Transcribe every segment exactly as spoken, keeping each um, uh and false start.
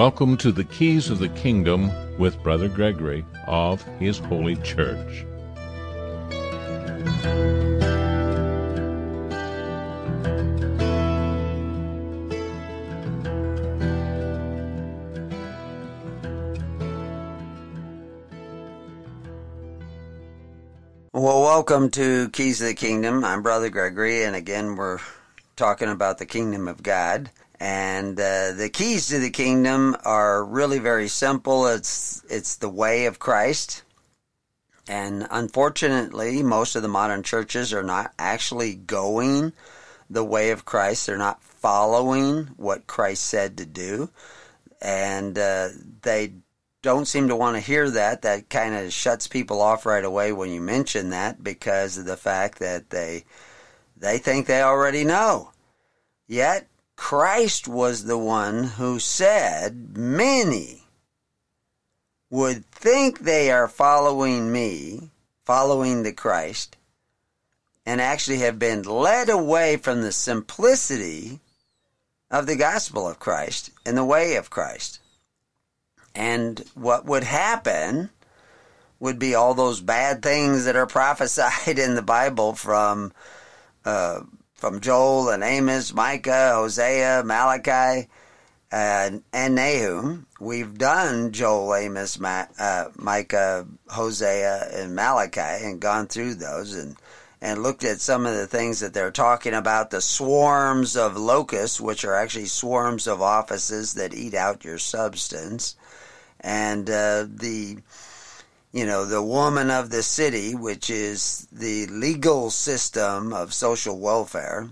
Welcome to the Keys of the Kingdom with Brother Gregory of His Holy Church. Well, welcome to Keys of the Kingdom. I'm Brother Gregory, and again, we're talking about the Kingdom of God. And uh, the keys to the kingdom are really very simple. It's it's the way of Christ. And unfortunately, most of the modern churches are not actually going the way of Christ. They're not following what Christ said to do. And uh, they don't seem to want to hear that. That kind of shuts people off right away when you mention that, because of the fact that they they think they already know. Yet, Christ was the one who said many would think they are following me, following the Christ, and actually have been led away from the simplicity of the gospel of Christ and the way of Christ. And what would happen would be all those bad things that are prophesied in the Bible from uh, from Joel and Amos, Micah, Hosea, Malachi, uh, and Nahum. We've done Joel, Amos, Ma- uh, Micah, Hosea, and Malachi and gone through those and, and looked at some of the things that they're talking about, the swarms of locusts, which are actually swarms of offices that eat out your substance, and uh, the... You know, the woman of the city, which is the legal system of social welfare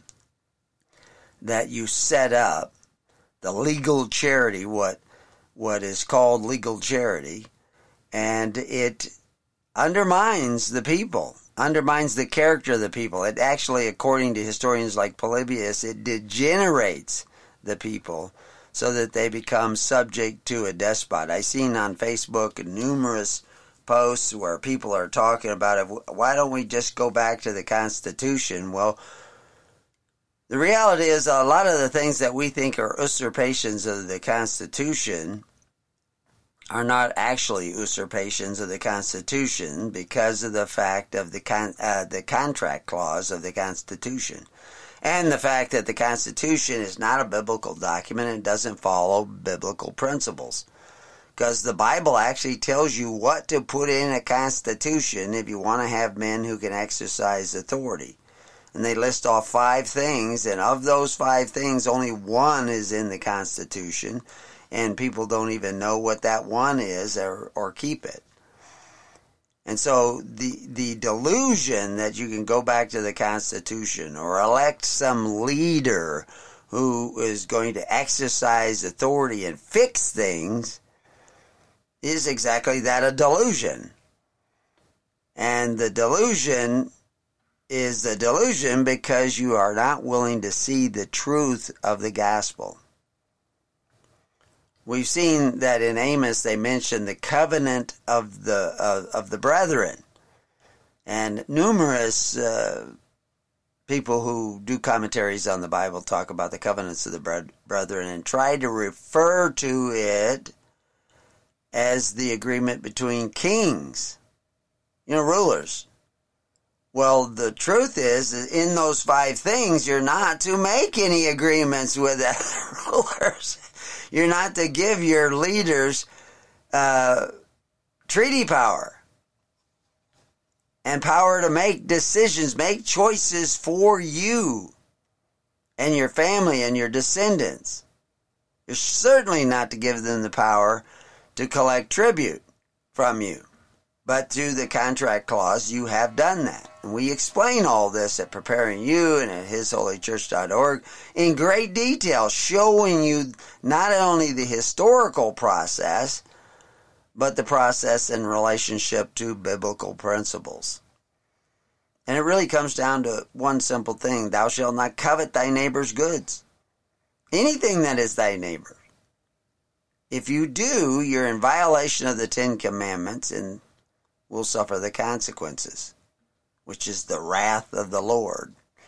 that you set up, the legal charity, what what is called legal charity, and it undermines the people, undermines the character of the people. It actually, according to historians like Polybius, it degenerates the people so that they become subject to a despot. I've seen on Facebook numerous posts where people are talking about it. Why don't we just go back to the Constitution? Well, the reality is a lot of the things that we think are usurpations of the Constitution are not actually usurpations of the Constitution because of the fact of the con- uh, the contract clause of the Constitution, and the fact that the Constitution is not a biblical document and doesn't follow biblical principles. Because the Bible actually tells you what to put in a constitution if you want to have men who can exercise authority. And they list off five things, and of those five things, only one is in the Constitution, and people don't even know what that one is or, or keep it. And so the the delusion that you can go back to the Constitution or elect some leader who is going to exercise authority and fix things is exactly that, a delusion. And the delusion is the delusion because you are not willing to see the truth of the gospel. We've seen that in Amos they mention the covenant of the uh, of the brethren. And numerous uh, people who do commentaries on the Bible talk about the covenants of the brethren and try to refer to it as the agreement between kings, you know, rulers. Well, the truth is, in those five things, you're not to make any agreements with other rulers. You're not to give your leaders uh, treaty power and power to make decisions, make choices for you and your family and your descendants. You're certainly not to give them the power to collect tribute from you. But through the contract clause, you have done that. And we explain all this at Preparing You and at his holy church dot org in great detail, showing you not only the historical process, but the process in relationship to biblical principles. And it really comes down to one simple thing: thou shalt not covet thy neighbor's goods. Anything that is thy neighbor. If you do, you're in violation of the Ten Commandments and will suffer the consequences, which is the wrath of the Lord.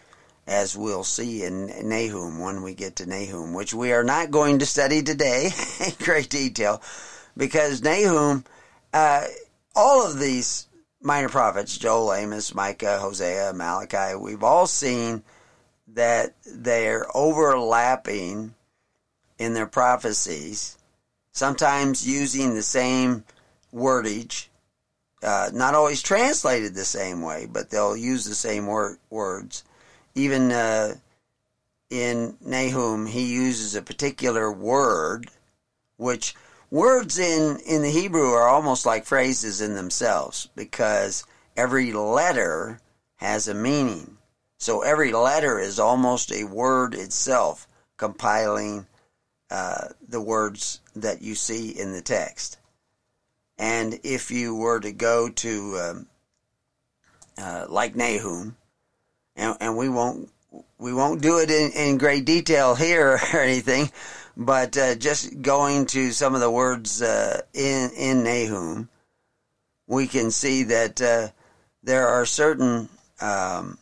as we'll see in Nahum when we get to Nahum, which we are not going to study today in great detail, because Nahum, uh, all of these minor prophets, Joel, Amos, Micah, Hosea, Malachi, we've all seen that they're overlapping in their prophecies, sometimes using the same wordage, uh, not always translated the same way, but they'll use the same wor- words. Even uh, in Nahum, he uses a particular word, which words in, in the Hebrew are almost like phrases in themselves, because every letter has a meaning. So every letter is almost a word itself, compiling uh, the words that you see in the text. And if you were to go to, um, uh, like Nahum, and, and we won't we won't do it in, in great detail here or anything, but uh, just going to some of the words uh, in in Nahum, we can see that uh, there are certain um,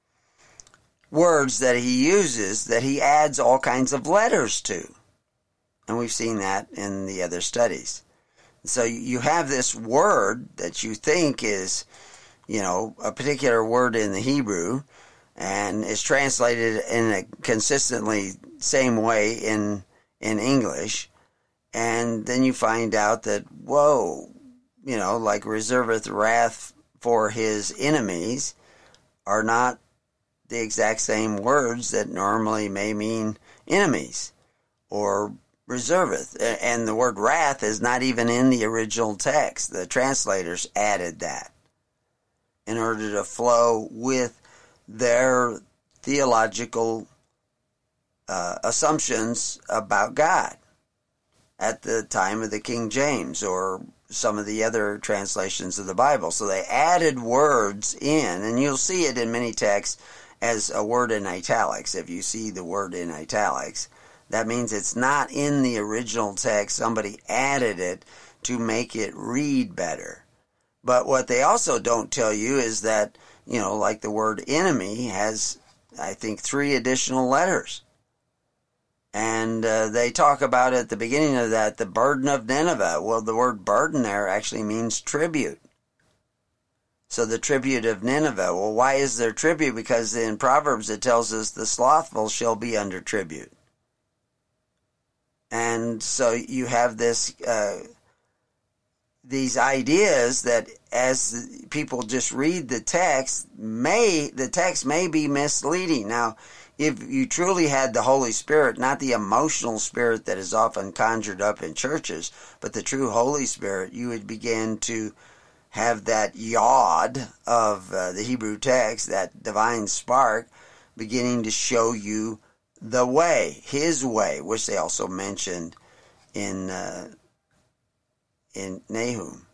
words that he uses that he adds all kinds of letters to, and we've seen that in the other studies. So you have this word that you think is, you know, a particular word in the Hebrew, and is translated in a consistently same way in in English, and then you find out that, whoa, you know, like reserveth wrath for his enemies are not the exact same words that normally may mean enemies, or reserveth. And the word wrath is not even in the original text. The translators added that in order to flow with their theological uh, assumptions about God at the time of the King James or some of the other translations of the Bible. So they added words in, and you'll see it in many texts as a word in italics. If you see the word in italics, that means it's not in the original text. Somebody added it to make it read better. But what they also don't tell you is that, you know, like the word enemy has, I think, three additional letters. And uh, they talk about at the beginning of that, the burden of Nineveh. Well, the word burden there actually means tribute. So the tribute of Nineveh. Well, why is there tribute? Because in Proverbs it tells us the slothful shall be under tribute. And so you have this, uh, these ideas that as people just read the text, may the text may be misleading. Now, if you truly had the Holy Spirit, not the emotional spirit that is often conjured up in churches, but the true Holy Spirit, you would begin to have that yod of uh, the Hebrew text, that divine spark, beginning to show you the way, his way, which they also mentioned in uh, in Nahum,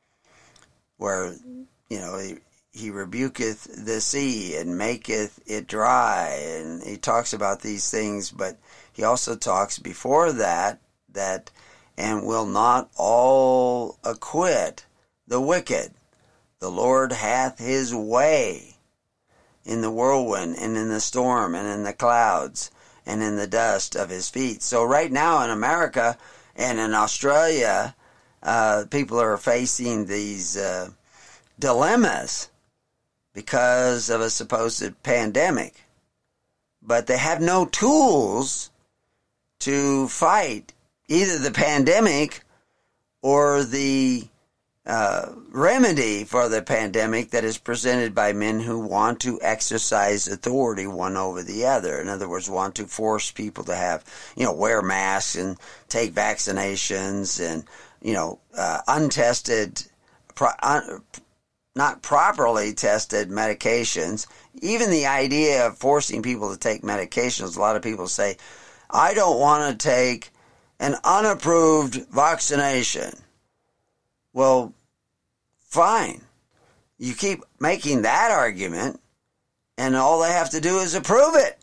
where, you know, he, he rebuketh the sea and maketh it dry, and he talks about these things, but he also talks before that, that, and will not all acquit the wicked. The Lord hath his way in the whirlwind, and in the storm, and in the clouds, and in the dust of his feet. So right now in America and in Australia, uh, people are facing these uh, dilemmas because of a supposed pandemic. But they have no tools to fight either the pandemic or the Uh, remedy for the pandemic that is presented by men who want to exercise authority one over the other. In other words, want to force people to have, you know, wear masks and take vaccinations and, you know, uh, untested, pro- un- not properly tested medications. Even the idea of forcing people to take medications, a lot of people say, I don't want to take an unapproved vaccination. Well, fine. You keep making that argument, and all they have to do is approve it.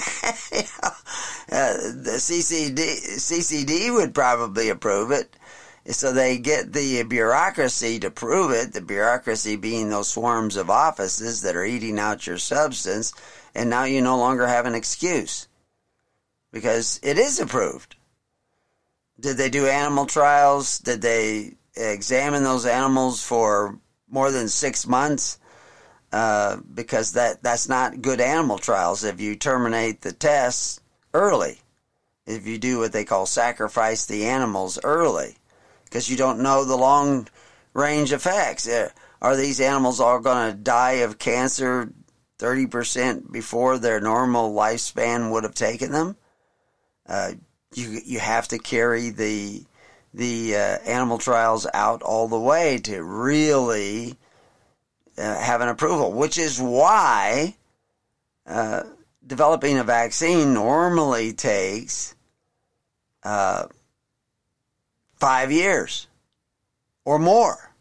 you know, uh, the C C D, C C D would probably approve it, So they get the bureaucracy to prove it, the bureaucracy being those swarms of offices that are eating out your substance, and now you no longer have an excuse because it is approved. Did they do animal trials? Did they examine those animals for more than six months? Uh, because that, that's not good animal trials if you terminate the tests early. If you do what they call sacrifice the animals early. Because you don't know the long range effects. Are these animals all going to die of cancer thirty percent before their normal lifespan would have taken them? Uh, you you have to carry the the uh, animal trials out all the way to really uh, have an approval, which is why uh, developing a vaccine normally takes uh, five years or more.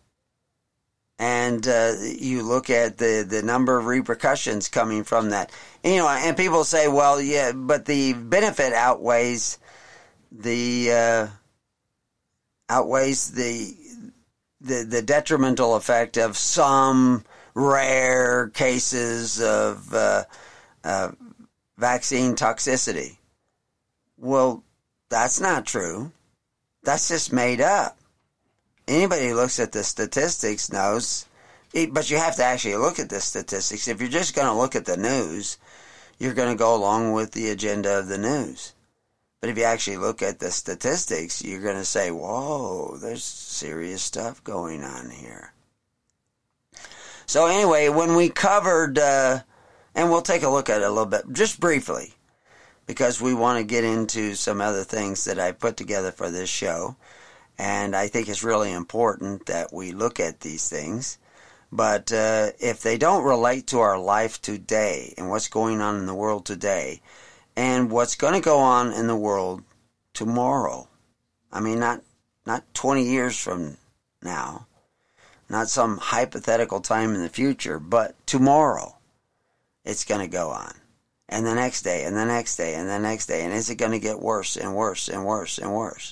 And uh, you look at the, the number of repercussions coming from that. And, you know, and people say, well, yeah, but the benefit outweighs the uh, outweighs the, the the detrimental effect of some rare cases of uh, uh, vaccine toxicity. Well, that's not true. That's just made up. Anybody who looks at the statistics knows, but you have to actually look at the statistics. If you're just going to look at the news, you're going to go along with the agenda of the news. But if you actually look at the statistics, you're going to say, whoa, there's serious stuff going on here. So anyway, when we covered, uh, and we'll take a look at it a little bit, just briefly, because we want to get into some other things that I put together for this show. And I think it's really important that we look at these things. But uh, if they don't relate to our life today and what's going on in the world today and what's going to go on in the world tomorrow, I mean, not not twenty years from now, not some hypothetical time in the future, but tomorrow it's going to go on. And the next day, and the next day, and the next day. And is it going to get worse and worse and worse and worse?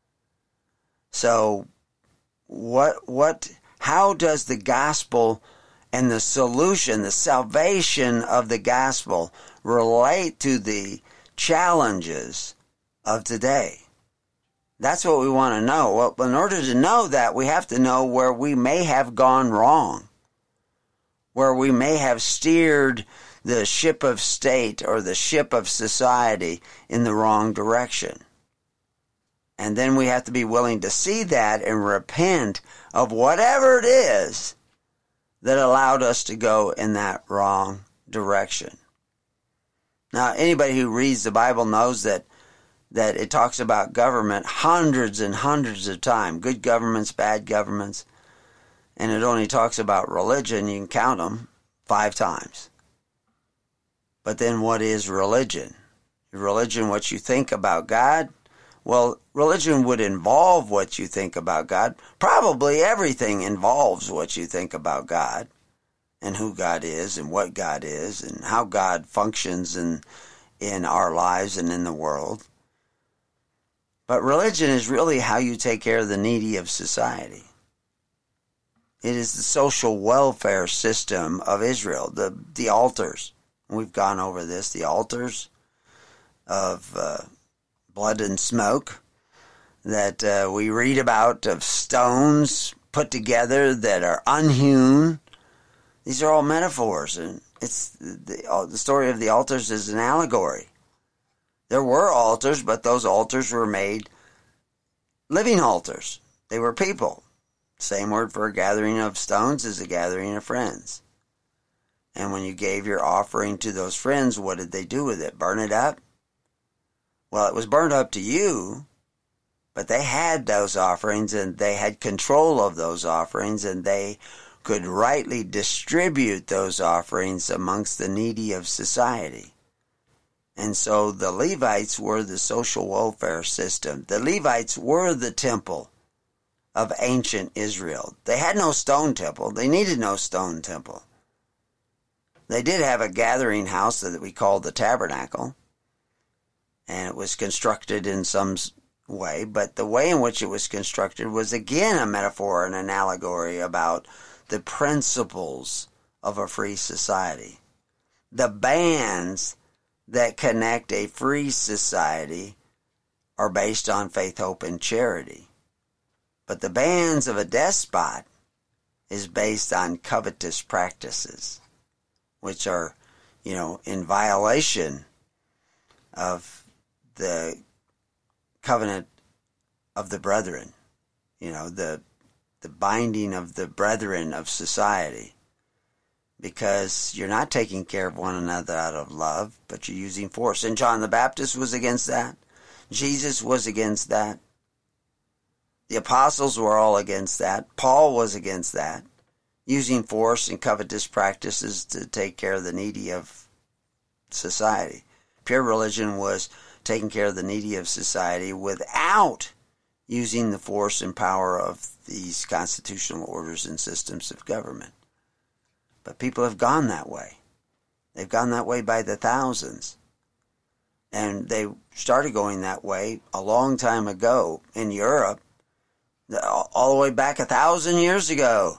So, what, what, how does the gospel and the solution, the salvation of the gospel relate to the challenges of today? That's what we want to know. Well, in order to know that, we have to know where we may have gone wrong, where we may have steered the ship of state or the ship of society in the wrong direction. And then we have to be willing to see that and repent of whatever it is that allowed us to go in that wrong direction. Now, anybody who reads the Bible knows that that it talks about government hundreds and hundreds of times, good governments, bad governments, and it only talks about religion, you can count them, five times. But then what is religion? Religion, what you think about God? Well, religion would involve what you think about God. Probably everything involves what you think about God and who God is and what God is and how God functions in, in our lives and in the world. But religion is really how you take care of the needy of society. It is the social welfare system of Israel, the, the altars. We've gone over this, the altars of uh, blood and smoke that uh, we read about, of stones put together that are unhewn. These are all metaphors, and it's the, the story of the altars is an allegory. There were altars, but those altars were made living altars. They were people. Same word for a gathering of stones is a gathering of friends. And when you gave your offering to those friends, what did they do with it? Burn it up? Well, it was burned up to you, but they had those offerings and they had control of those offerings and they could rightly distribute those offerings amongst the needy of society. And so the Levites were the social welfare system. The Levites were the temple of ancient Israel. They had no stone temple. They needed no stone temple. They did have a gathering house that we called the tabernacle, and it was constructed in some way, but the way in which it was constructed was again a metaphor and an allegory about the principles of a free society. The bands that connect a free society are based on faith, hope, and charity. But the bands of a despot is based on covetous practices, which are, you know, in violation of the covenant of the brethren, you know, the the binding of the brethren of society, because you're not taking care of one another out of love, but you're using force. And John the Baptist was against that. Jesus was against that. The apostles were all against that. Paul was against that, using force and covetous practices to take care of the needy of society. Pure religion was taking care of the needy of society without using the force and power of these constitutional orders and systems of government. But people have gone that way. They've gone that way by the thousands. And they started going that way a long time ago in Europe, all the way back a thousand years ago.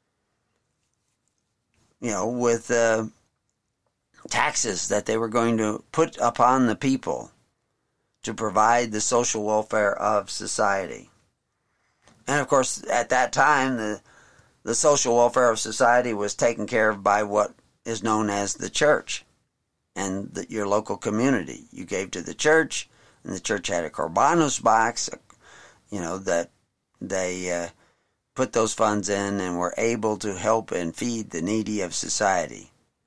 You know, with uh, taxes that they were going to put upon the people to provide the social welfare of society. And of course, at that time, the, the social welfare of society was taken care of by what is known as the church and the, your local community. You gave to the church, and the church had a Korbanos box, you know, that they uh, put those funds in and were able to help and feed the needy of society.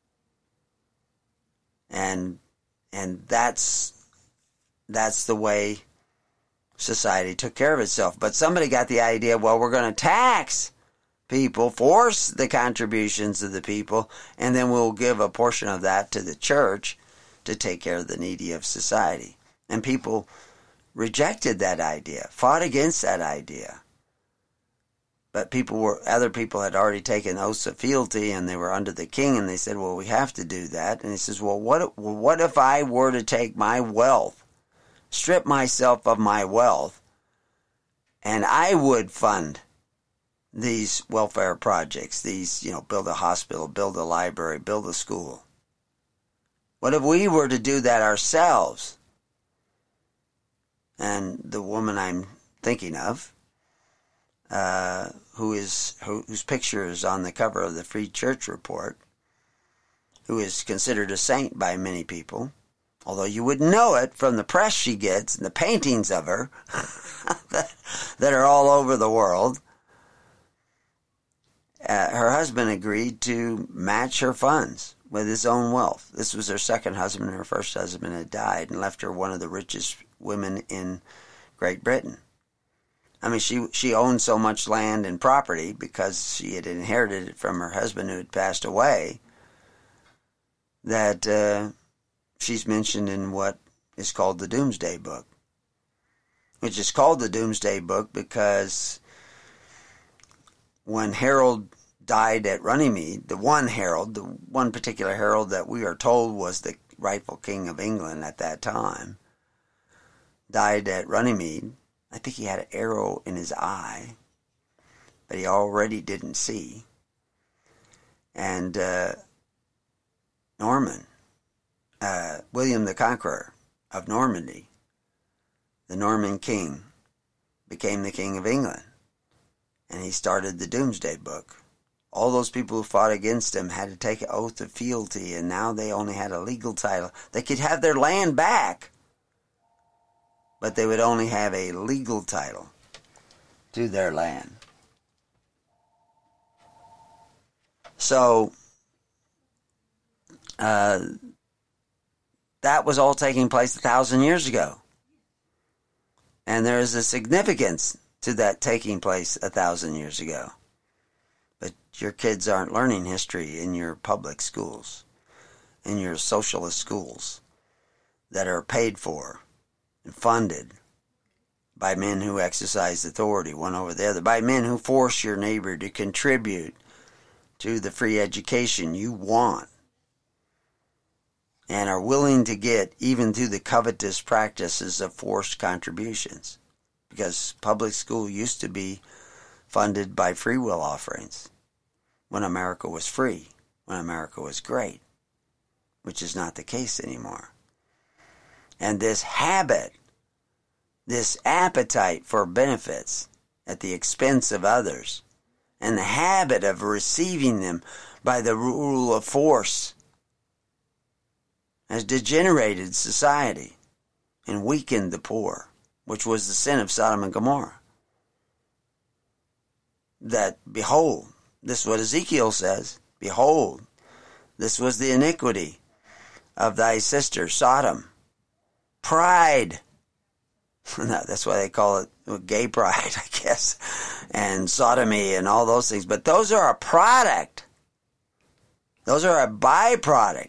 And and that's that's the way society took care of itself. But somebody got the idea, well, we're going to tax people, force the contributions of the people, and then we'll give a portion of that to the church to take care of the needy of society. And people rejected that idea, fought against that idea. But people were, other people had already taken oaths of fealty, and they were under the king, and they said, well, we have to do that. And he says, well, what, what if I were to take my wealth, strip myself of my wealth, and I would fund these welfare projects, these, you know, build a hospital, build a library, build a school. What if we were to do that ourselves? And the woman I'm thinking of, uh, who is who, whose picture is on the cover of the Free Church Report, who is considered a saint by many people, although you wouldn't know it from the press she gets and the paintings of her that, that are all over the world. Uh, her husband agreed to match her funds with his own wealth. This was her second husband. Her first husband had died and left her one of the richest women in Great Britain. I mean, she she owned so much land and property because she had inherited it from her husband who had passed away that uh, she's mentioned in what is called the Doomsday Book, which is called the Doomsday Book because when Harold died at Runnymede, the one Harold, the one particular Harold that we are told was the rightful king of England at that time, died at Runnymede. I think he had an arrow in his eye, but he already didn't see. And uh, Norman, uh, William the Conqueror of Normandy, the Norman king, became the king of England. And he started the Doomsday Book. All those people who fought against him had to take an oath of fealty, and now they only had a legal title. They could have their land back, but they would only have a legal title to their land. So, uh, that was all taking place a thousand years ago. And there is a significance to that taking place a thousand years ago. But your kids aren't learning history in your public schools, in your socialist schools that are paid for and funded by men who exercise authority one over the other, by men who force your neighbor to contribute to the free education you want and are willing to get even through the covetous practices of forced contributions. because public school used to be funded by free will offerings when America was free, when America was great, which is not the case anymore. And this habit, this appetite for benefits at the expense of others, and the habit of receiving them by the rule of force, has degenerated society and weakened the poor, which was the sin of Sodom and Gomorrah. That, behold, this is what Ezekiel says, behold, this was the iniquity of thy sister Sodom. Pride. That's why they call it gay pride, I guess, and sodomy and all those things. But those are a product. Those are a byproduct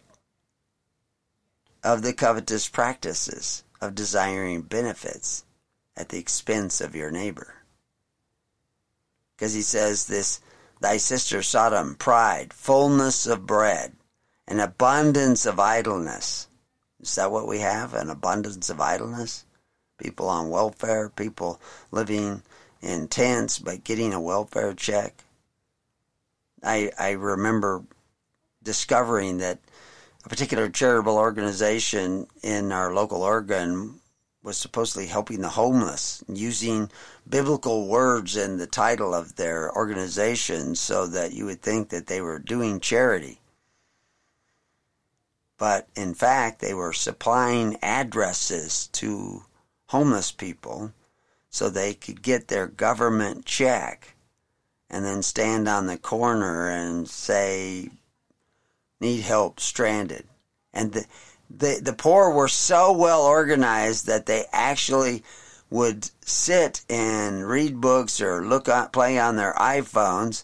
of the covetous practices of desiring benefits at the expense of your neighbor. Because he says this, thy sister Sodom, pride, fullness of bread, an abundance of idleness. Is that what we have? An abundance of idleness? People on welfare, people living in tents but getting a welfare check. I I remember discovering that a particular charitable organization in our local Oregon was supposedly helping the homeless, using biblical words in the title of their organization so that you would think that they were doing charity. But in fact, they were supplying addresses to homeless people so they could get their government check and then stand on the corner and say, need help, stranded. And the, the, the poor were so well organized that they actually would sit and read books or look on, play on their iPhones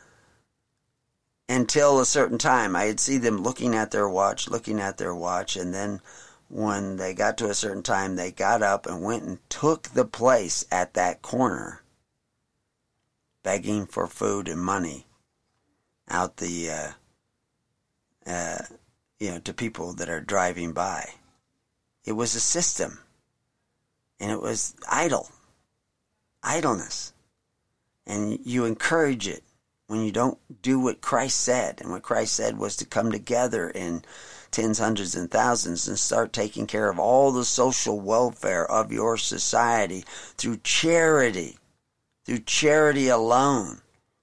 until a certain time. I'd see them looking at their watch, looking at their watch, and then when they got to a certain time, they got up and went and took the place at that corner, begging for food and money out the, uh, uh, you know, to people that are driving by. It was a system, and it was idle, idleness, and you encourage it when you don't do what Christ said, and what Christ said was to come together in tens, hundreds, and thousands and start taking care of all the social welfare of your society through charity, through charity alone.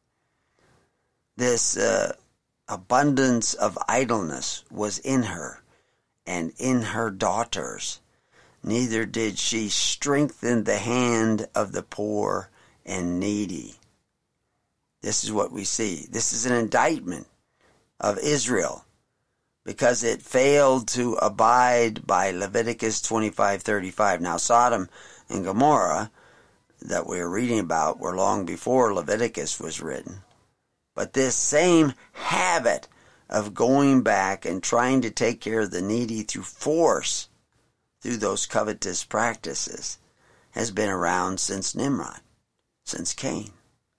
This uh, abundance of idleness was in her and in her daughters. Neither did she strengthen the hand of the poor and needy. This is what we see. This is an indictment of Israel, because it failed to abide by Leviticus twenty-five thirty-five. Now, Sodom and Gomorrah that we're reading about were long before Leviticus was written. But this same habit of going back and trying to take care of the needy through force, through those covetous practices, has been around since Nimrod, since Cain.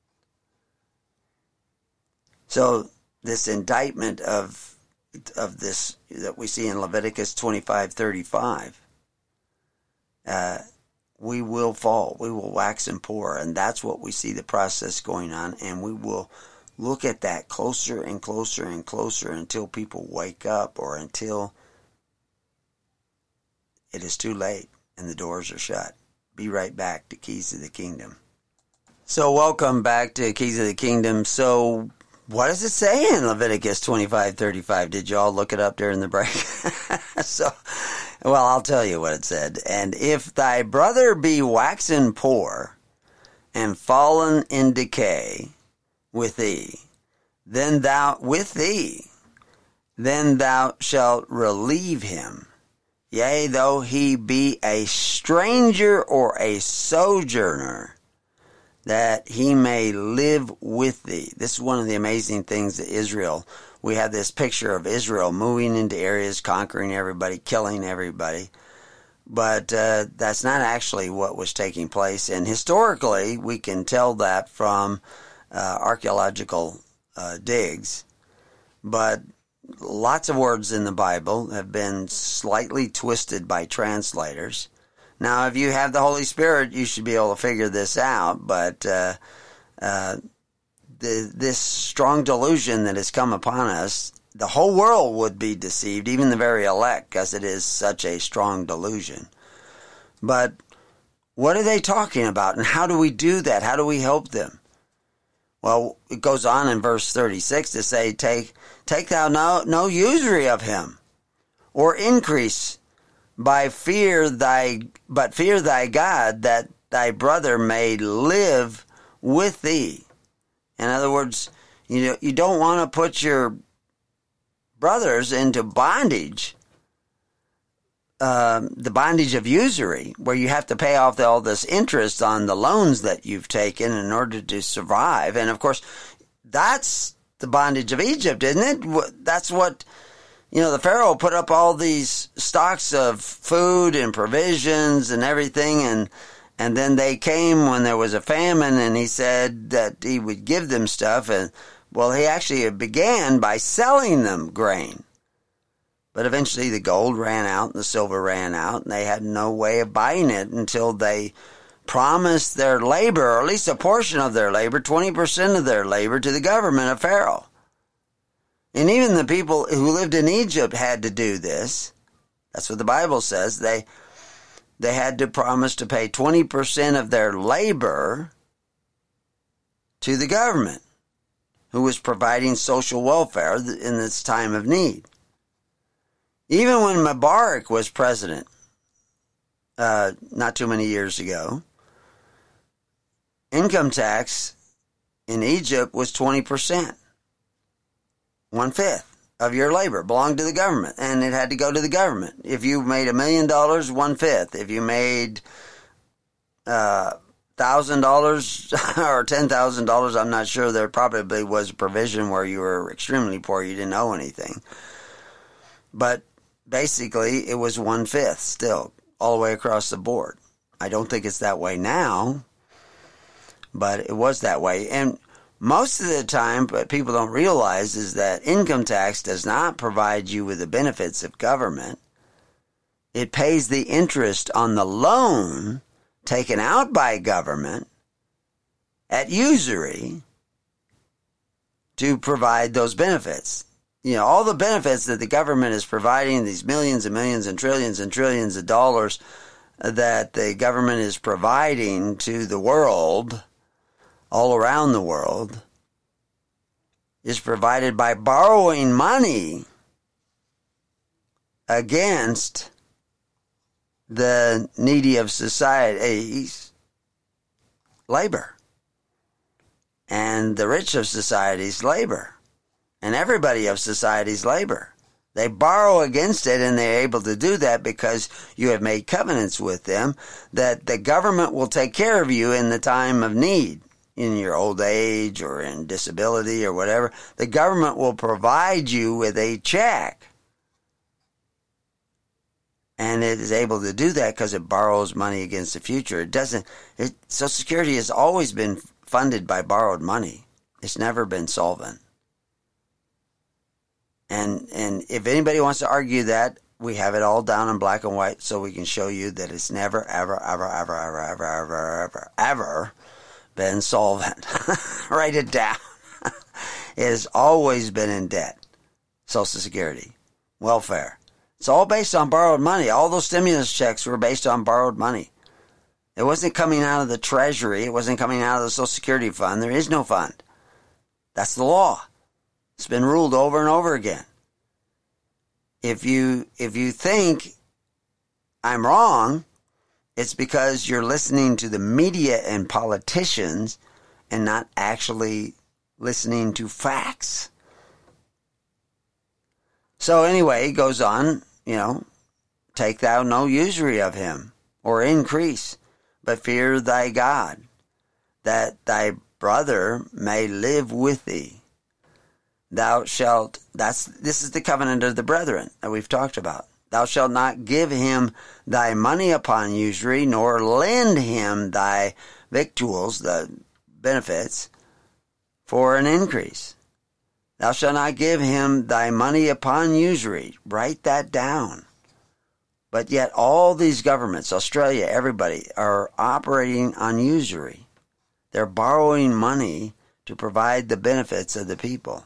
So this indictment of of this that we see in Leviticus twenty-five thirty-five, uh, we will fall, we will wax and poor, and that's what we see the process going on, and we will look at that closer and closer and closer until people wake up, or until it is too late and the doors are shut. Be right back to Keys to the Kingdom. So welcome back to Keys of the Kingdom. So what does it say in Leviticus twenty-five thirty-five? Did you all look it up during the break? so, well, I'll tell you what it said. And if thy brother be waxen poor and fallen in decay with thee, then thou with thee, then thou shalt relieve him. Yea, though he be a stranger or a sojourner, that he may live with thee. This is one of the amazing things that Israel, we have this picture of Israel moving into areas, conquering everybody, killing everybody. But uh, that's not actually what was taking place. And historically, we can tell that from uh, archaeological uh, digs. But lots of words in the Bible have been slightly twisted by translators. Now, if you have the Holy Spirit, you should be able to figure this out, but uh, uh, the, this strong delusion that has come upon us, the whole world would be deceived, even the very elect, because it is such a strong delusion. But what are they talking about, and how do we do that? How do we help them? Well, it goes on in verse thirty-six to say, Take take thou no, no usury of him, or increase by fear thy, but fear thy God, that thy brother may live with thee. In other words, you know, you don't want to put your brothers into bondage, uh, the bondage of usury, where you have to pay off all this interest on the loans that you've taken in order to survive. And of course, that's the bondage of Egypt, isn't it? That's what, you know, the Pharaoh put up all these stocks of food and provisions and everything, and and then they came when there was a famine, and he said that he would give them stuff, and well, he actually began by selling them grain. But eventually the gold ran out and the silver ran out, and they had no way of buying it until they promised their labor, or at least a portion of their labor, twenty percent of their labor, to the government of Pharaoh. And even the people who lived in Egypt had to do this. That's what the Bible says. They, they had to promise to pay twenty percent of their labor to the government, who was providing social welfare in this time of need. Even when Mubarak was president, uh, not too many years ago, income tax in Egypt was twenty percent. One-fifth of your labor belonged to the government, and it had to go to the government. If you made a million dollars, one-fifth. If you made uh, one thousand dollars or ten thousand dollars, I'm not sure. There probably was a provision where you were extremely poor, you didn't owe anything. But basically, it was one-fifth still, all the way across the board. I don't think it's that way now, but it was that way. And most of the time, what people don't realize is that income tax does not provide you with the benefits of government. It pays the interest on the loan taken out by government at usury to provide those benefits. You know, all the benefits that the government is providing, these millions and millions and trillions and trillions of dollars that the government is providing to the world, all around the world, is provided by borrowing money against the needy of society's labor and the rich of society's labor and everybody of society's labor. They borrow against it, and they're able to do that because you have made covenants with them that the government will take care of you in the time of need, in your old age or in disability or whatever. The government will provide you with a check. And it is able to do that because it borrows money against the future. It doesn't, it, Social Security has always been funded by borrowed money. It's never been solvent. And and if anybody wants to argue that, we have it all down in black and white so we can show you that it's never, ever, ever, ever, ever, ever, ever, ever, ever been solvent. Write it down. It has always been in debt. Social Security, welfare. It's all based on borrowed money. All those stimulus checks were based on borrowed money. It wasn't coming out of the Treasury. It wasn't coming out of the Social Security fund. There is no fund. That's the law. It's been ruled over and over again. If you if you think I'm wrong, it's because you're listening to the media and politicians and not actually listening to facts. So anyway, it goes on, you know, take thou no usury of him, or increase, but fear thy God, that thy brother may live with thee. Thou shalt, that's, this is the covenant of the brethren that we've talked about. Thou shalt not give him thy money upon usury, nor lend him thy victuals, the benefits, for an increase. Thou shalt not give him thy money upon usury. Write that down. But yet all these governments, Australia, everybody, are operating on usury. They're borrowing money to provide the benefits of the people.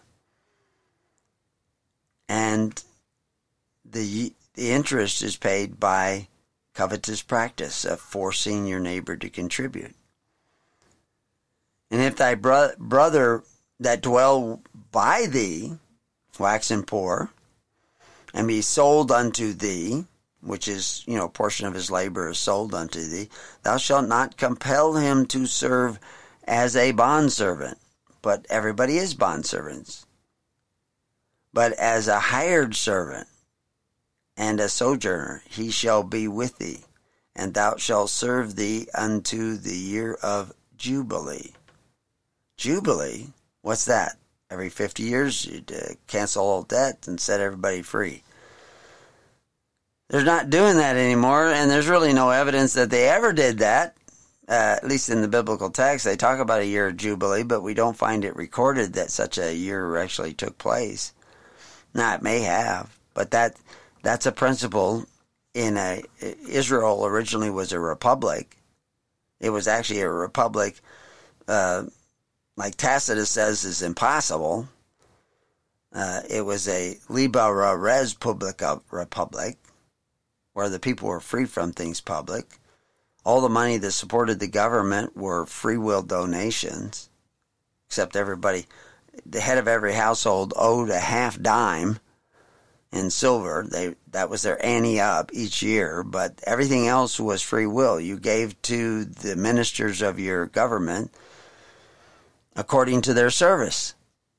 And the, the interest is paid by covetous practice of forcing your neighbor to contribute. And if thy bro- brother that dwell by thee waxen poor, and be sold unto thee, which is, you know, a portion of his labor is sold unto thee, thou shalt not compel him to serve as a bondservant. But everybody is bondservants. But as a hired servant and a sojourner, he shall be with thee, and thou shalt serve thee unto the year of Jubilee. Jubilee? What's that? Every fifty years, you'd uh, cancel all debt and set everybody free. They're not doing that anymore, and there's really no evidence that they ever did that. Uh, at least in the biblical text, they talk about a year of Jubilee, but we don't find it recorded that such a year actually took place. Now, it may have, but that that's a principle in a... Israel originally was a republic. It was actually a republic, uh, like Tacitus says, is impossible. Uh, it was a libera res publica republic, where the people were free from things public. All the money that supported the government were free will donations, except everybody, the head of every household owed a half dime in silver. They that was their ante up each year, but everything else was free will. You gave to the ministers of your government according to their service.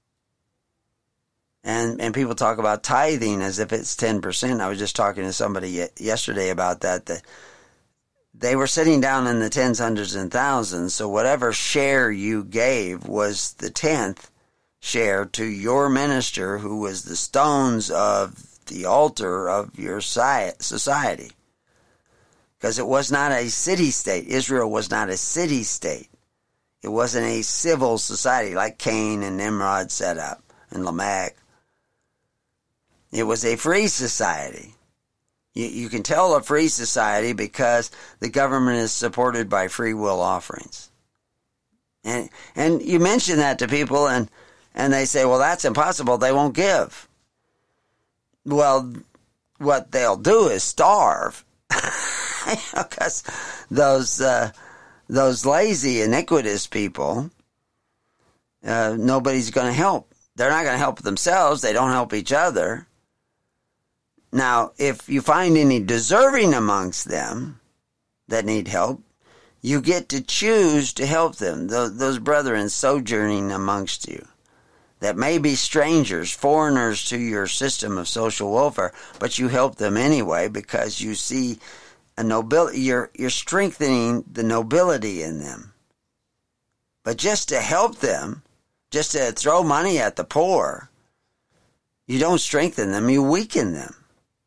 And and people talk about tithing as if it's ten percent. I was just talking to somebody yesterday about that. That they were sitting down in the tens, hundreds, and thousands. So whatever share you gave was the tenth share to your minister, who was the stones of the altar of your society. Because it was not a city-state. Israel was not a city-state. It wasn't a civil society like Cain and Nimrod set up and Lamech. It was a free society. You, you can tell a free society because the government is supported by free will offerings. And and you mention that to people and, and they say, well, that's impossible. They won't give. Well, what they'll do is starve. Because those, uh, those lazy, iniquitous people, uh, nobody's going to help. They're not going to help themselves. They don't help each other. Now, if you find any deserving amongst them that need help, you get to choose to help them, those brethren sojourning amongst you, that may be strangers, foreigners to your system of social welfare, but you help them anyway because you see a nobility, you're, you're strengthening the nobility in them. But just to help them, just to throw money at the poor, you don't strengthen them, you weaken them.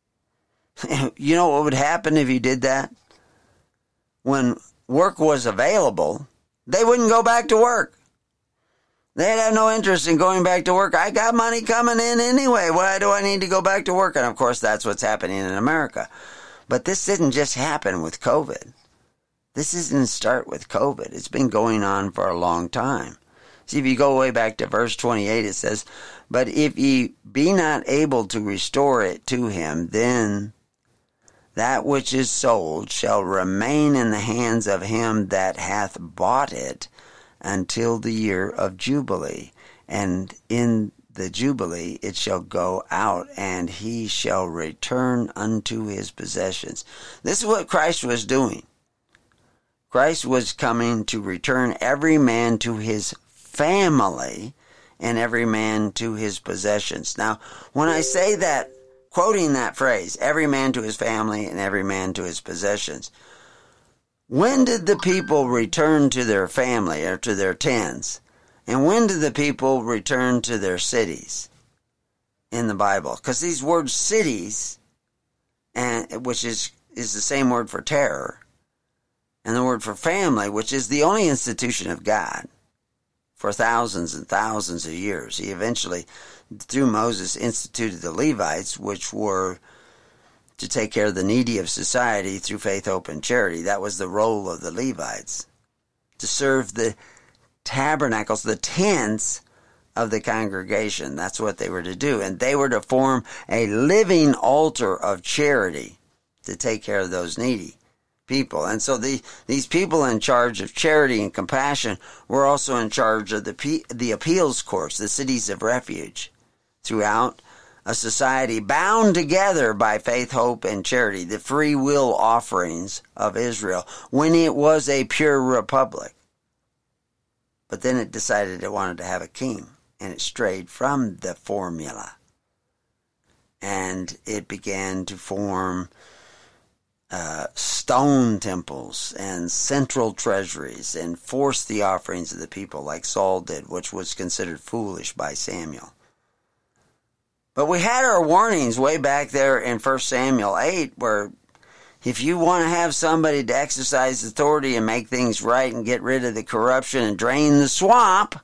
You know what would happen if you did that? When work was available, they wouldn't go back to work. They'd have no interest in going back to work. I got money coming in anyway. Why do I need to go back to work? And of course, that's what's happening in America. But this didn't just happen with COVID. This didn't start with COVID. It's been going on for a long time. See, if you go way back to verse twenty-eight, it says, but if ye be not able to restore it to him, then that which is sold shall remain in the hands of him that hath bought it until the year of Jubilee. And in the Jubilee it shall go out, and he shall return unto his possessions. This is what Christ was doing. Christ was coming to return every man to his family and every man to his possessions. Now, when I say that, quoting that phrase, every man to his family and every man to his possessions, when did the people return to their family or to their tents? And when did the people return to their cities in the Bible? Because these words cities, and which is, is the same word for terror, and the word for family, which is the only institution of God for thousands and thousands of years. He eventually, through Moses, instituted the Levites, which were to take care of the needy of society through faith, hope, and charity. That was the role of the Levites, to serve the tabernacles, the tents of the congregation. That's what they were to do. And they were to form a living altar of charity to take care of those needy people. And so the, these people in charge of charity and compassion were also in charge of the, the appeals courts, the cities of refuge, throughout a society bound together by faith, hope, and charity, the free will offerings of Israel, when it was a pure republic. But then it decided it wanted to have a king, and it strayed from the formula. And it began to form uh, stone temples and central treasuries and force the offerings of the people like Saul did, which was considered foolish by Samuel. But we had our warnings way back there in First Samuel eight, where if you want to have somebody to exercise authority and make things right and get rid of the corruption and drain the swamp,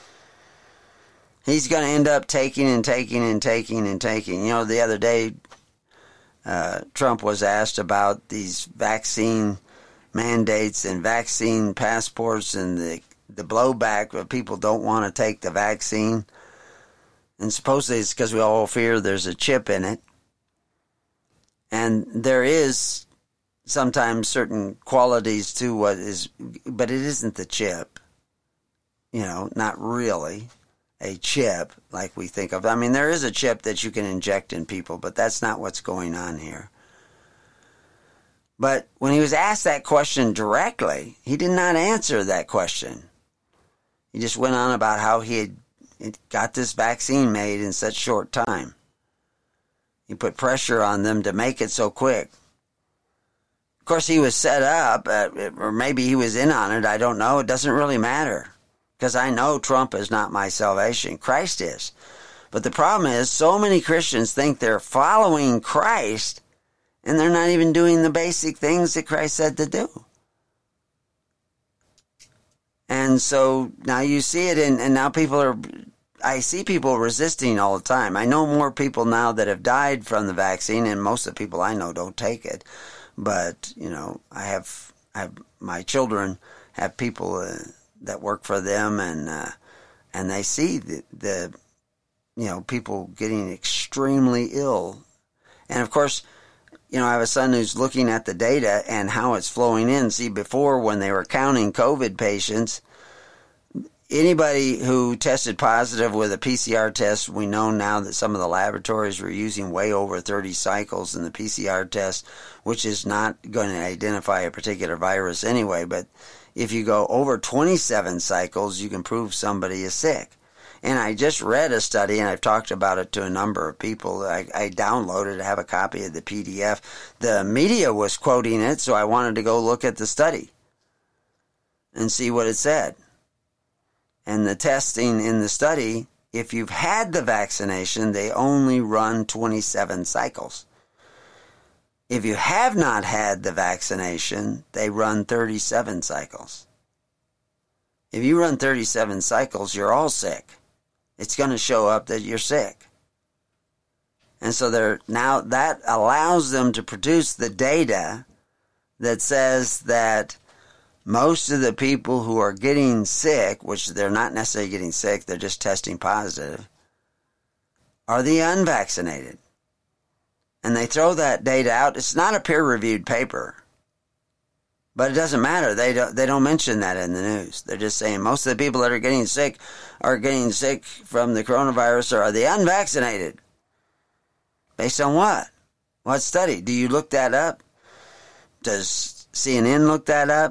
he's going to end up taking and taking and taking and taking. You know, the other day, uh, Trump was asked about these vaccine mandates and vaccine passports and the, the blowback of people don't want to take the vaccine. And supposedly it's because we all fear there's a chip in it. And there is sometimes certain qualities to what is, but it isn't the chip. You know, not really a chip like we think of. I mean, there is a chip that you can inject in people, but that's not what's going on here. But when he was asked that question directly, he did not answer that question. He just went on about how he had got this vaccine made in such short time. He put pressure on them to make it so quick. Of course, he was set up, uh, or maybe he was in on it. I don't know. It doesn't really matter, because I know Trump is not my salvation. Christ is. But the problem is, so many Christians think they're following Christ, and they're not even doing the basic things that Christ said to do. And so now you see it, and, and now people are, I see people resisting all the time. I know more people now that have died from the vaccine, and most of the people I know don't take it. But, you know, I have, I have my children have people uh, that work for them, and uh, and they see the, the, you know, people getting extremely ill. And, of course, you know, I have a son who's looking at the data and how it's flowing in. See, before, when they were counting COVID patients, anybody who tested positive with a P C R test, we know now that some of the laboratories were using way over thirty cycles in the P C R test, which is not going to identify a particular virus anyway. But if you go over twenty-seven cycles, you can prove somebody is sick. And I just read a study, and I've talked about it to a number of people. I, I downloaded, I have a copy of the P D F. The media was quoting it, so I wanted to go look at the study and see what it said. And the testing in the study, if you've had the vaccination, they only run twenty-seven cycles. If you have not had the vaccination, they run thirty-seven cycles. If you run thirty-seven cycles, you're all sick. It's going to show up that you're sick. And so they're now that allows them to produce the data that says that most of the people who are getting sick, which they're not necessarily getting sick, they're just testing positive, are the unvaccinated. And they throw that data out. It's not a peer-reviewed paper. But it doesn't matter. They don't, they don't mention that in the news. They're just saying most of the people that are getting sick are getting sick from the coronavirus or are the unvaccinated. Based on what? What study? Do you look that up? Does C N N look that up?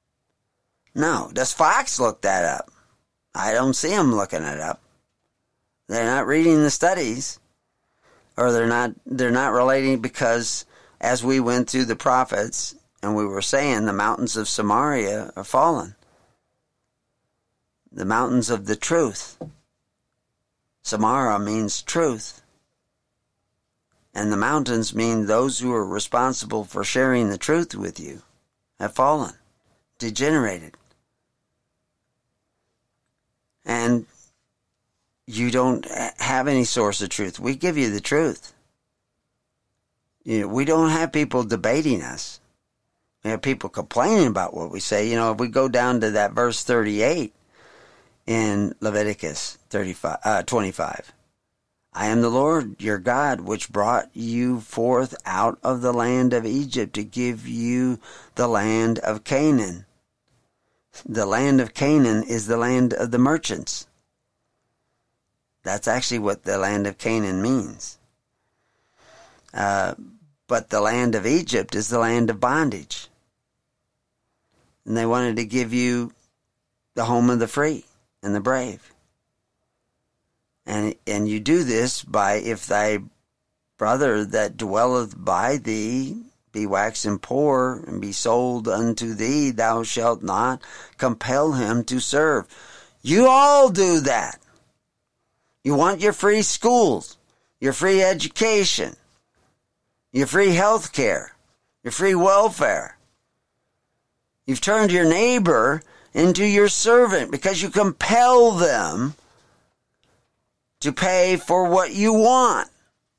No. Does Fox look that up? I don't see them looking it up. They're not reading the studies, or they're not they're not relating, because as we went through the prophets, and we were saying the mountains of Samaria are fallen. The mountains of the truth. Samara means truth. And the mountains mean those who are responsible for sharing the truth with you have fallen, degenerated. And you don't have any source of truth. We give you the truth. You know, we don't have people debating us. We have people complaining about what we say. You know, if we go down to that verse thirty-eight in Leviticus thirty-five, uh, twenty-five, I am the Lord your God, which brought you forth out of the land of Egypt to give you the land of Canaan. The land of Canaan is the land of the merchants. That's actually what the land of Canaan means. Uh, but the land of Egypt is the land of bondage. And they wanted to give you the home of the free and the brave. And and you do this by, if thy brother that dwelleth by thee be waxen poor and be sold unto thee, thou shalt not compel him to serve. You all do that. You want your free schools, your free education, your free health care, your free welfare. You've turned your neighbor into your servant because you compel them to pay for what you want.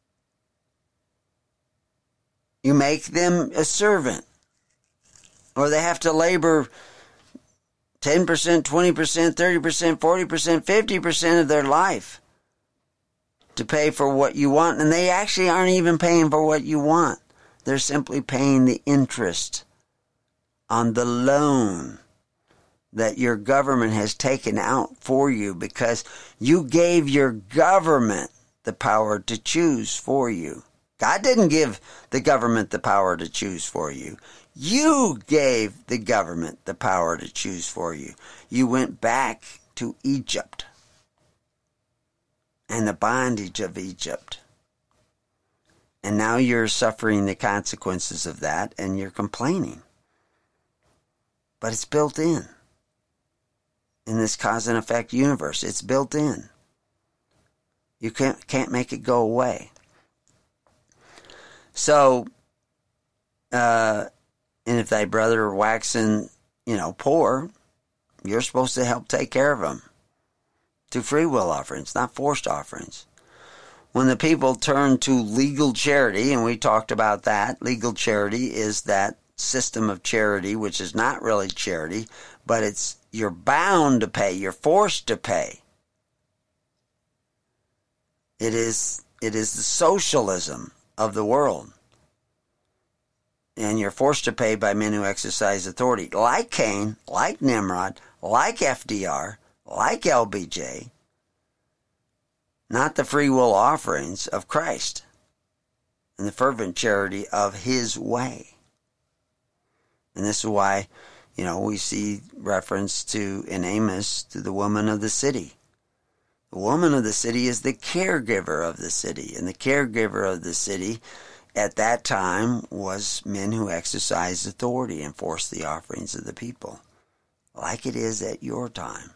You make them a servant. Or they have to labor ten percent, twenty percent, thirty percent, forty percent, fifty percent of their life to pay for what you want. And they actually aren't even paying for what you want. They're simply paying the interest on the loan that your government has taken out for you because you gave your government the power to choose for you. God didn't give the government the power to choose for you. You gave the government the power to choose for you. You went back to Egypt and the bondage of Egypt. And now you're suffering the consequences of that and you're complaining. But it's built in. In this cause and effect universe, it's built in. You can't can't make it go away. So, uh, and if thy brother waxen, you know, poor, you're supposed to help take care of him through free will offerings, not forced offerings. When the people turn to legal charity, and we talked about that, legal charity is that system of charity, which is not really charity, but it's you're bound to pay, you're forced to pay. It is it is the socialism of the world. And you're forced to pay by men who exercise authority, like Cain, like Nimrod, like F D R, like L B J, not the free will offerings of Christ and the fervent charity of his way. And this is why, you know, we see reference to, in Amos, to the woman of the city. The woman of the city is the caregiver of the city. And the caregiver of the city at that time was men who exercised authority and forced the offerings of the people, like it is at your time.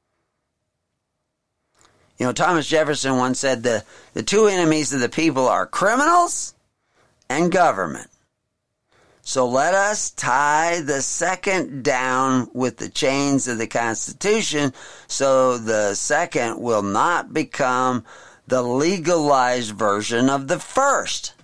You know, Thomas Jefferson once said the, the two enemies of the people are criminals and government. So let us tie the second down with the chains of the Constitution so the second will not become the legalized version of the first.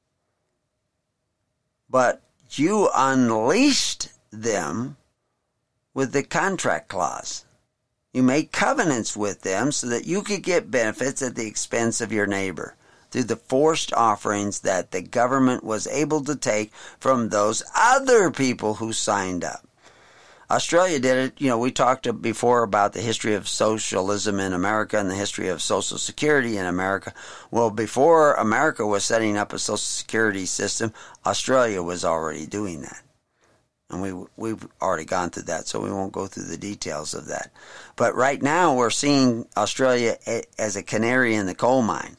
But you unleashed them with the contract clause. You made covenants with them so that you could get benefits at the expense of your neighbor through the forced offerings that the government was able to take from those other people who signed up. Australia did it. You know, we talked before about the history of socialism in America and the history of Social Security in America. Well, before America was setting up a Social Security system, Australia was already doing that. And we, we've already gone through that, so we won't go through the details of that. But right now we're seeing Australia as a canary in the coal mine.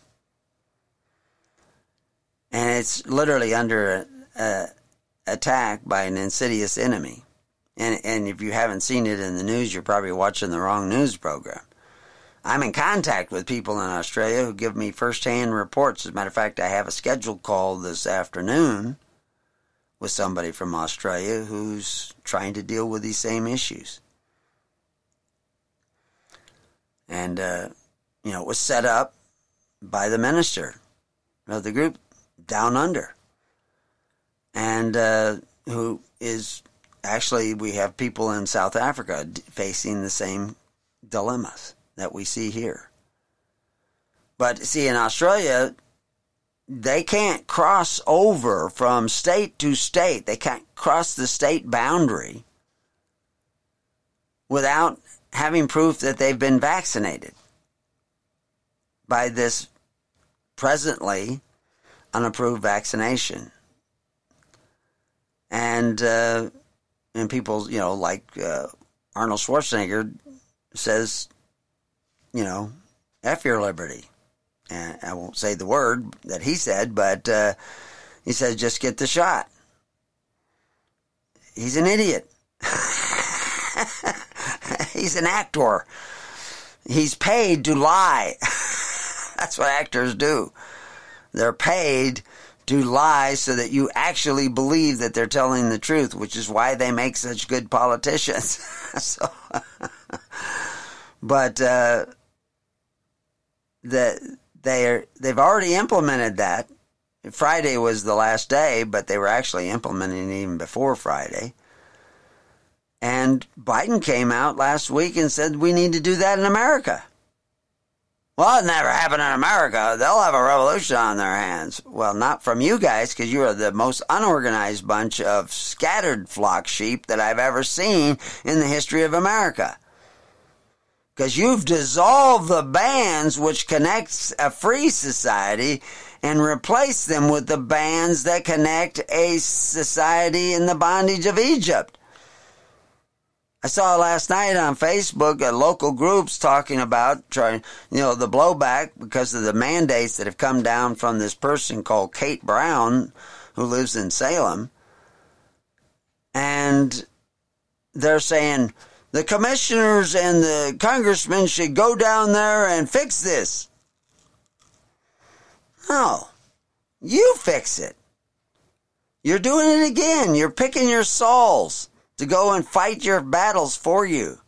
And it's literally under a, a, attack by an insidious enemy. And, and if you haven't seen it in the news, you're probably watching the wrong news program. I'm in contact with people in Australia who give me firsthand reports. As a matter of fact, I have a scheduled call this afternoon with somebody from Australia who's trying to deal with these same issues. And, uh, you know, it was set up by the minister of the group down under. and uh, who is actually, we have people in South Africa facing the same dilemmas that we see here. But see, in Australia, they can't cross over from state to state. They can't cross the state boundary without having proof that they've been vaccinated by this presently unapproved vaccination. And uh, and people, you know, like uh, Arnold Schwarzenegger says, you know, F your liberty. And I won't say the word that he said, but uh, he said, just get the shot. He's an idiot. He's an actor. He's paid to lie. That's what actors do. They're paid to lie so that you actually believe that they're telling the truth, which is why they make such good politicians. so, but uh, the, they're, they've already implemented that. Friday was the last day, but they were actually implementing it even before Friday. And Biden came out last week and said we need to do that in America. Well, it never happened in America. They'll have a revolution on their hands. Well, not from you guys, because you are the most unorganized bunch of scattered flock sheep that I've ever seen in the history of America. Because you've dissolved the bands which connects a free society and replaced them with the bands that connect a society in the bondage of Egypt. I saw last night on Facebook uh, local groups talking about trying, you know, the blowback because of the mandates that have come down from this person called Kate Brown, who lives in Salem. And they're saying the commissioners and the congressmen should go down there and fix this. No, you fix it. You're doing it again. You're picking your Sauls to go and fight your battles for you.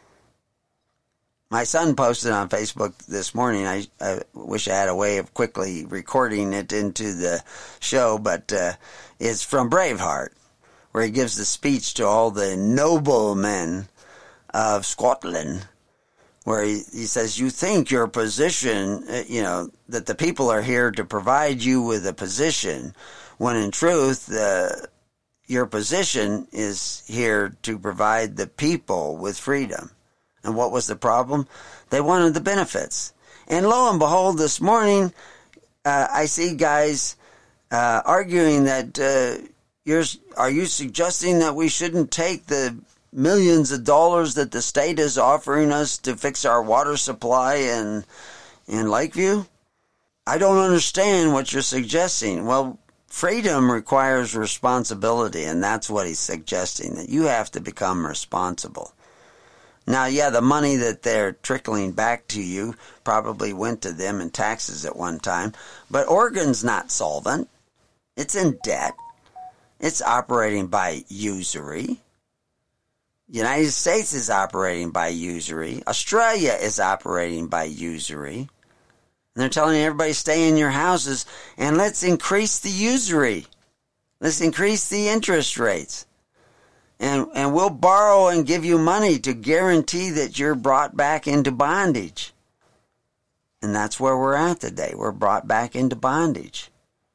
My son posted on Facebook this morning. I, I wish I had a way of quickly recording it into the show, but uh, it's from Braveheart, where he gives the speech to all the noblemen of Scotland, where he, he says, you think your position, you know, that the people are here to provide you with a position, when in truth, uh, your position is here to provide the people with freedom. And what was the problem? They wanted the benefits. And lo and behold, this morning, uh, I see guys uh, arguing that uh, you're, are you suggesting that we shouldn't take the millions of dollars that the state is offering us to fix our water supply in, in Lakeview? I don't understand what you're suggesting. Well, freedom requires responsibility, and that's what he's suggesting, that you have to become responsible. Now, yeah, the money that they're trickling back to you probably went to them in taxes at one time, but Oregon's not solvent. It's in debt. It's operating by usury. The United States is operating by usury. Australia is operating by usury. And they're telling everybody stay in your houses and let's increase the usury. Let's increase the interest rates. And and we'll borrow and give you money to guarantee that you're brought back into bondage. And that's where we're at today. We're brought back into bondage.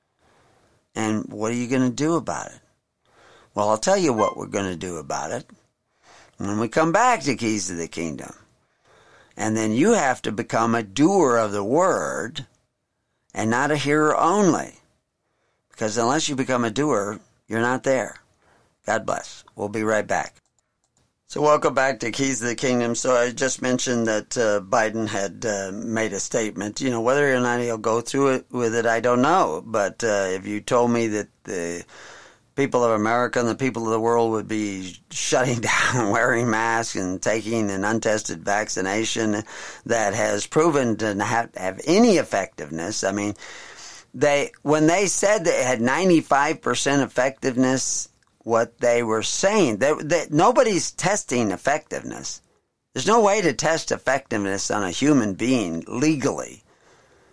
And what are you going to do about it? Well, I'll tell you what we're going to do about it when we come back to Keys to the Kingdom. And then you have to become a doer of the word and not a hearer only. Because unless you become a doer, you're not there. God bless. We'll be right back. So welcome back to Keys to the Kingdom. So I just mentioned that uh, Biden had uh, made a statement. You know, whether or not he'll go through it with it, I don't know. But uh, if you told me that the people of America and the people of the world would be shutting down, wearing masks, and taking an untested vaccination that has proven to not have any effectiveness. I mean, they when they said that it had ninety-five percent effectiveness, what they were saying, that, that nobody's testing effectiveness. There's no way to test effectiveness on a human being legally.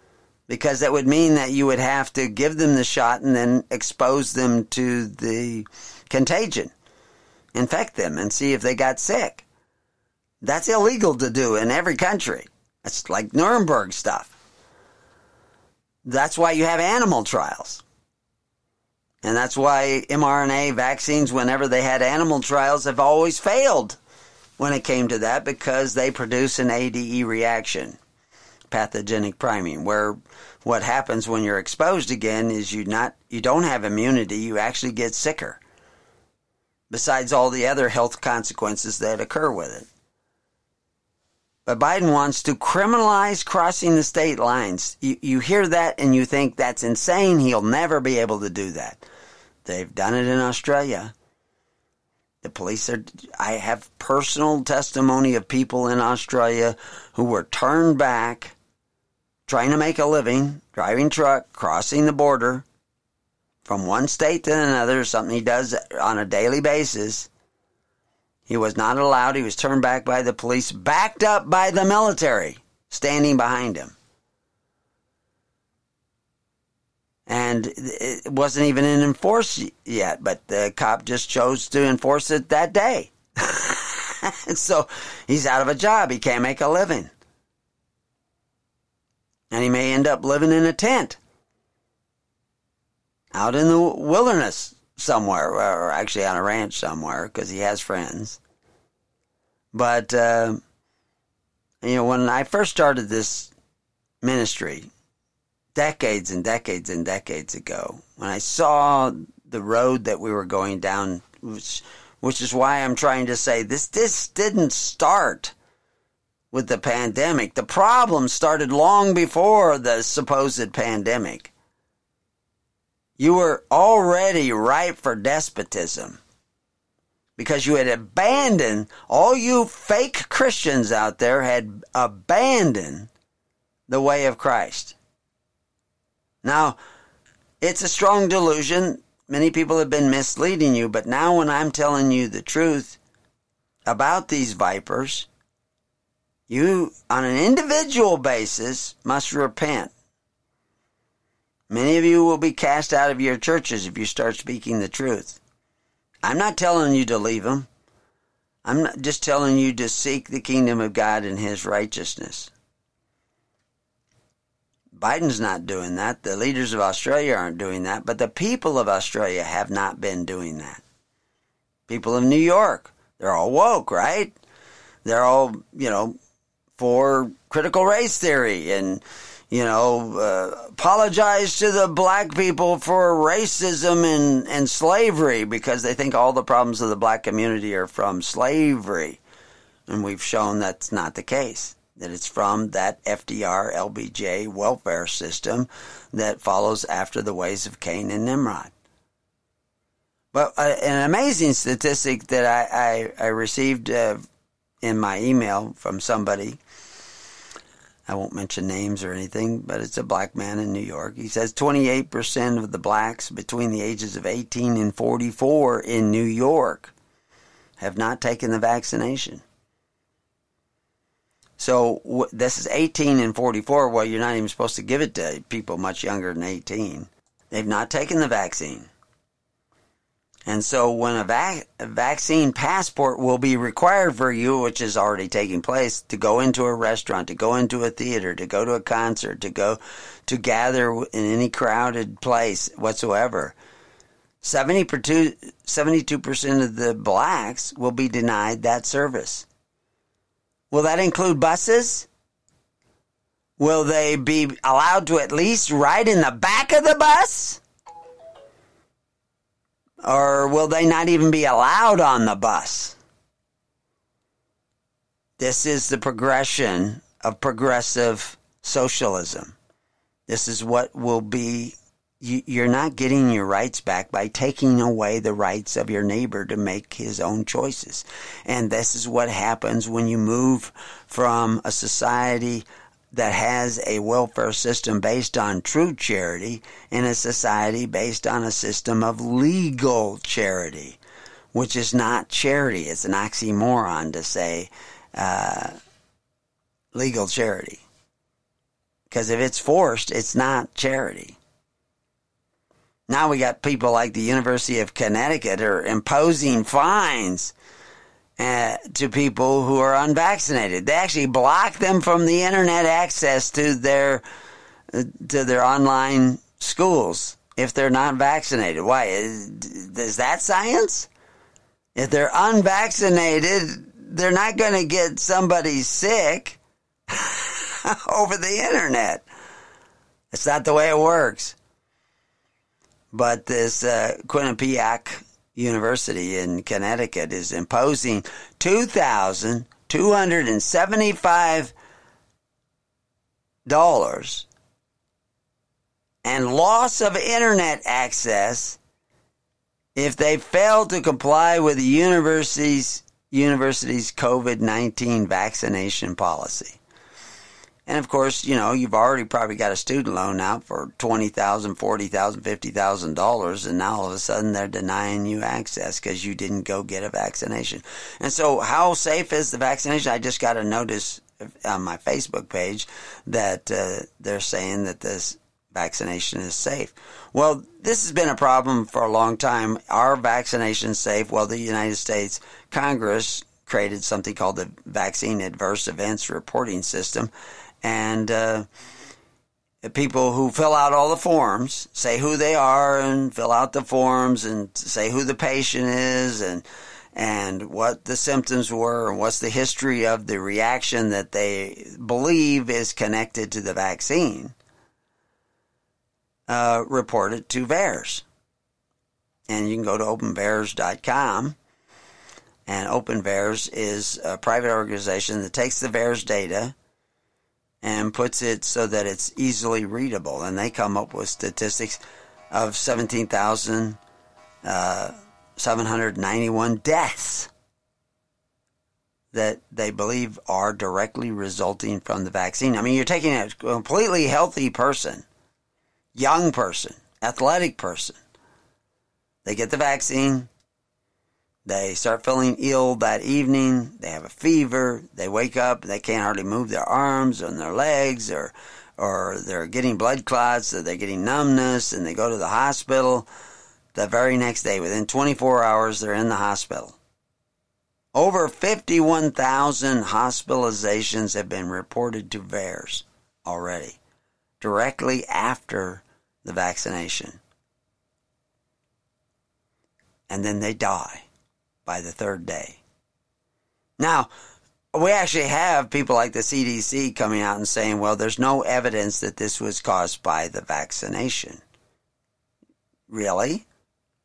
because that would mean that you would have to give them the shot and then expose them to the contagion, infect them, and see if they got sick. That's illegal to do in every country. It's like Nuremberg stuff. That's why you have animal trials. And that's why mRNA vaccines, whenever they had animal trials, have always failed when it came to that, because they produce an A D E reaction, pathogenic priming, where what happens when you're exposed again is you not you don't have immunity, you actually get sicker, besides all the other health consequences that occur with it. But Biden wants to criminalize crossing the state lines. You, you hear that and you think that's insane. He'll never be able to do that. They've done it in Australia. The police are, I have personal testimony of people in Australia who were turned back, trying to make a living, driving truck, crossing the border from one state to another, something he does on a daily basis. He was not allowed. He was turned back by the police, backed up by the military, standing behind him. And it wasn't even enforced yet, but the cop just chose to enforce it that day. So he's out of a job. He can't make a living. And he may end up living in a tent out in the wilderness somewhere, or actually on a ranch somewhere, because he has friends. But, uh, you know, when I first started this ministry, decades and decades and decades ago, when I saw the road that we were going down, which, which is why I'm trying to say this, this didn't start with the pandemic. The problem started long before the supposed pandemic. You were already ripe for despotism because you had abandoned, all you fake Christians out there had abandoned the way of Christ. Now, it's a strong delusion. Many people have been misleading you, but now when I'm telling you the truth about these vipers, you, on an individual basis, must repent. Many of you will be cast out of your churches if you start speaking the truth. I'm not telling you to leave them. I'm not just telling you to seek the kingdom of God and His righteousness. Biden's not doing that. The leaders of Australia aren't doing that. But the people of Australia have not been doing that. People of New York, they're all woke, right? They're all, you know, for critical race theory and, you know, uh, apologize to the black people for racism and, and slavery because they think all the problems of the black community are from slavery. And we've shown that's not the case, that it's from that F D R, L B J welfare system that follows after the ways of Cain and Nimrod. But uh, an amazing statistic that I, I, I received uh, in my email from somebody, I won't mention names or anything, but it's a black man in New York. He says twenty-eight percent of the blacks between the ages of eighteen and forty-four in New York have not taken the vaccination. So w- this is eighteen and forty-four. Well, you're not even supposed to give it to people much younger than eighteen. They've not taken the vaccine. And so when a, vac- a vaccine passport will be required for you, which is already taking place, to go into a restaurant, to go into a theater, to go to a concert, to go to gather in any crowded place whatsoever, seventy-two percent of the blacks will be denied that service. Will that include buses? Will they be allowed to at least ride in the back of the bus? Or will they not even be allowed on the bus? This is the progression of progressive socialism. This is what will be, you're not getting your rights back by taking away the rights of your neighbor to make his own choices. And this is what happens when you move from a society that has a welfare system based on true charity and a society based on a system of legal charity, which is not charity. It's an oxymoron to say uh, legal charity. Because if it's forced, it's not charity. Now we got people like the University of Connecticut are imposing fines uh, to people who are unvaccinated. They actually block them from the internet access to their uh, to their online schools if they're not vaccinated. Why? Is that science? If they're unvaccinated, they're not going to get somebody sick over the internet. It's not the way it works. But this uh, Quinnipiac University in Connecticut is imposing two thousand two hundred seventy-five dollars and loss of internet access if they fail to comply with the university's university's COVID nineteen vaccination policy. And of course, you know, you've already probably got a student loan out for twenty thousand dollars, forty thousand dollars, fifty thousand dollars, and now all of a sudden they're denying you access because you didn't go get a vaccination. And so how safe is the vaccination? I just got a notice on my Facebook page that uh, they're saying that this vaccination is safe. Well, this has been a problem for a long time. Are vaccinations safe? Well, the United States Congress created something called the Vaccine Adverse Events Reporting System. And uh, people who fill out all the forms, say who they are and fill out the forms and say who the patient is and and what the symptoms were and what's the history of the reaction that they believe is connected to the vaccine, uh, report it to VAERS. And you can go to open vaers dot com. And OpenVAERS is a private organization that takes the VAERS data and puts it so that it's easily readable. And they come up with statistics of seventeen thousand seven hundred ninety-one deaths that they believe are directly resulting from the vaccine. I mean, you're taking a completely healthy person, young person, athletic person. They get the vaccine. They start feeling ill that evening. They have a fever. They wake up. They can't hardly move their arms and their legs, or or they're getting blood clots, or they're getting numbness, and they go to the hospital. The very next day, within twenty-four hours, they're in the hospital. Over fifty-one thousand hospitalizations have been reported to VAERS already, directly after the vaccination. And then they die by the third day. Now, we actually have people like the C D C coming out and saying, well, there's no evidence that this was caused by the vaccination. Really?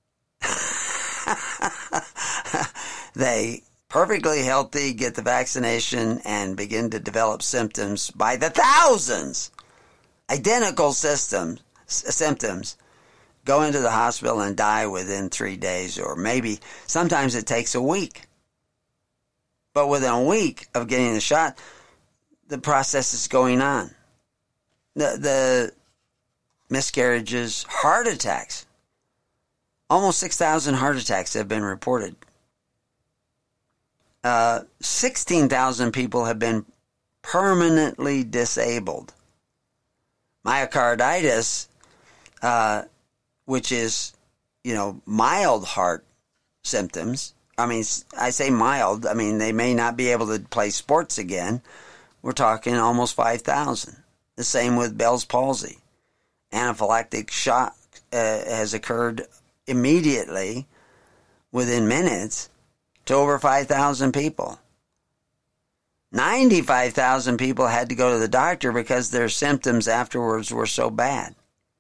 They perfectly healthy get the vaccination and begin to develop symptoms by the thousands. Identical systems, symptoms. Go into the hospital and die within three days, or maybe sometimes it takes a week. But within a week of getting the shot, the process is going on. The, the miscarriages, heart attacks. Almost six thousand heart attacks have been reported. Uh, sixteen thousand people have been permanently disabled. Myocarditis, uh, which is, you know, mild heart symptoms. I mean, I say mild. I mean, they may not be able to play sports again. We're talking almost five thousand. The same with Bell's palsy. Anaphylactic shock uh, has occurred immediately, within minutes, to over five thousand people. ninety-five thousand people had to go to the doctor because their symptoms afterwards were so bad.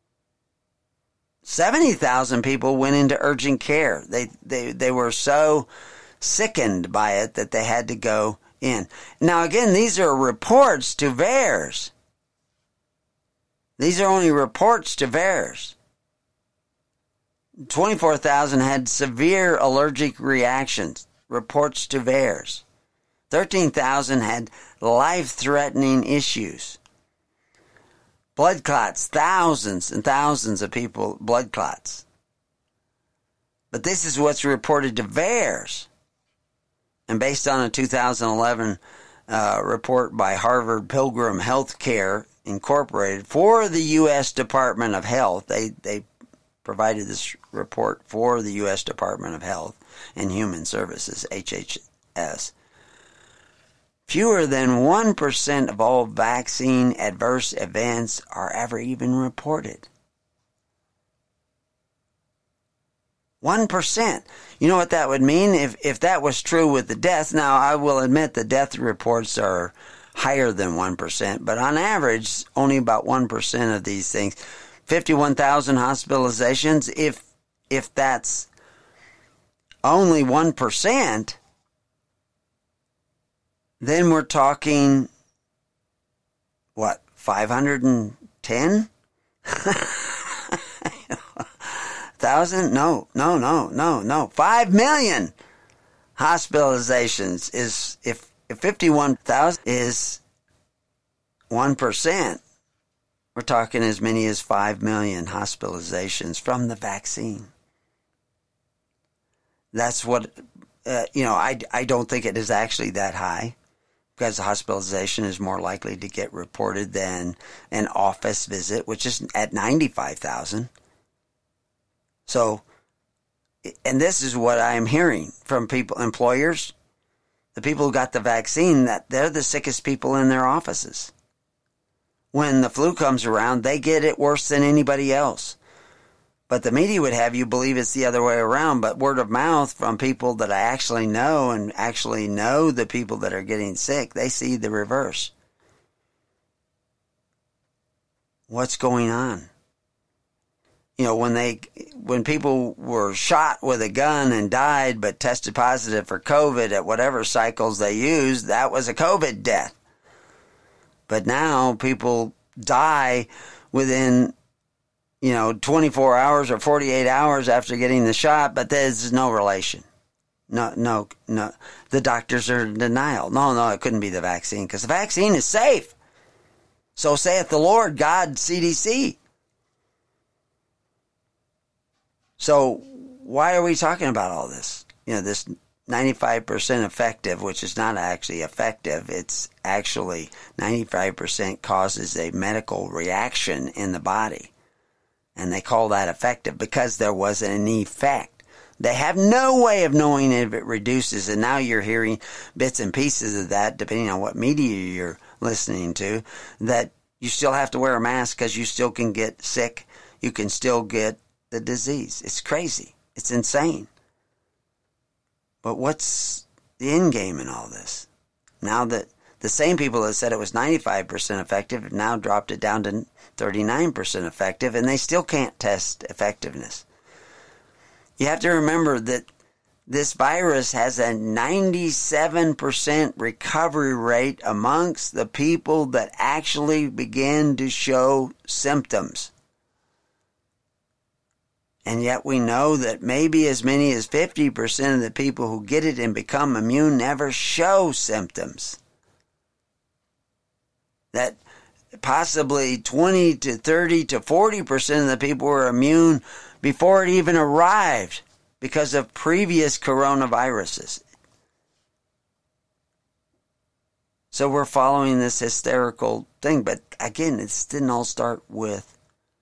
seventy thousand people went into urgent care. They, they, they were so sickened by it that they had to go in. Now, again, these are reports to VAERS. These are only reports to VAERS. twenty-four thousand had severe allergic reactions. Reports to VAERS. thirteen thousand had life-threatening issues. Blood clots, thousands and thousands of people, blood clots. But this is what's reported to VAERS. And based on a two thousand eleven uh, report by Harvard Pilgrim Healthcare Incorporated for the U S Department of Health. They they provided this report for the U S Department of Health and Human Services, H H S. Fewer than one percent of all vaccine adverse events are ever even reported. one percent. You know what that would mean? If if that was true with the death, now I will admit the death reports are higher than one percent, but on average, only about one percent of these things. fifty-one thousand hospitalizations, if if that's only one percent, then we're talking, what, five hundred ten? Thousand? No, no, no, no, no. Five million hospitalizations is, if, if fifty-one thousand is one percent, we're talking as many as five million hospitalizations from the vaccine. That's what, uh, you know, I, I don't think it is actually that high, because the hospitalization is more likely to get reported than an office visit, which is at ninety-five thousand. So, and this is what I'm hearing from people, employers, the people who got the vaccine, that they're the sickest people in their offices. When the flu comes around, they get it worse than anybody else. But the media would have you believe it's the other way around. But word of mouth from people that I actually know and actually know the people that are getting sick, they see the reverse. What's going on? You know, when they, when people were shot with a gun and died but tested positive for COVID at whatever cycles they used, that was a COVID death. But now people die within, you know, twenty-four hours or forty-eight hours after getting the shot, but there's no relation. No, no, no. The doctors are in denial. No, no, it couldn't be the vaccine, because the vaccine is safe. So saith the Lord God, C D C. So why are we talking about all this? You know, this ninety-five percent effective, which is not actually effective. It's actually ninety-five percent causes a medical reaction in the body. And they call that effective because there was an effect. They have no way of knowing if it reduces. And now you're hearing bits and pieces of that, depending on what media you're listening to, that you still have to wear a mask because you still can get sick. You can still get the disease. It's crazy. It's insane. But what's the end game in all this? Now that the same people that said it was ninety-five percent effective have now dropped it down to thirty-nine percent effective, and they still can't test effectiveness. You have to remember that this virus has a ninety-seven percent recovery rate amongst the people that actually begin to show symptoms. And yet we know that maybe as many as fifty percent of the people who get it and become immune never show symptoms. That possibly twenty to thirty to forty percent of the people were immune before it even arrived because of previous coronaviruses. So we're following this hysterical thing. But again, it didn't all start with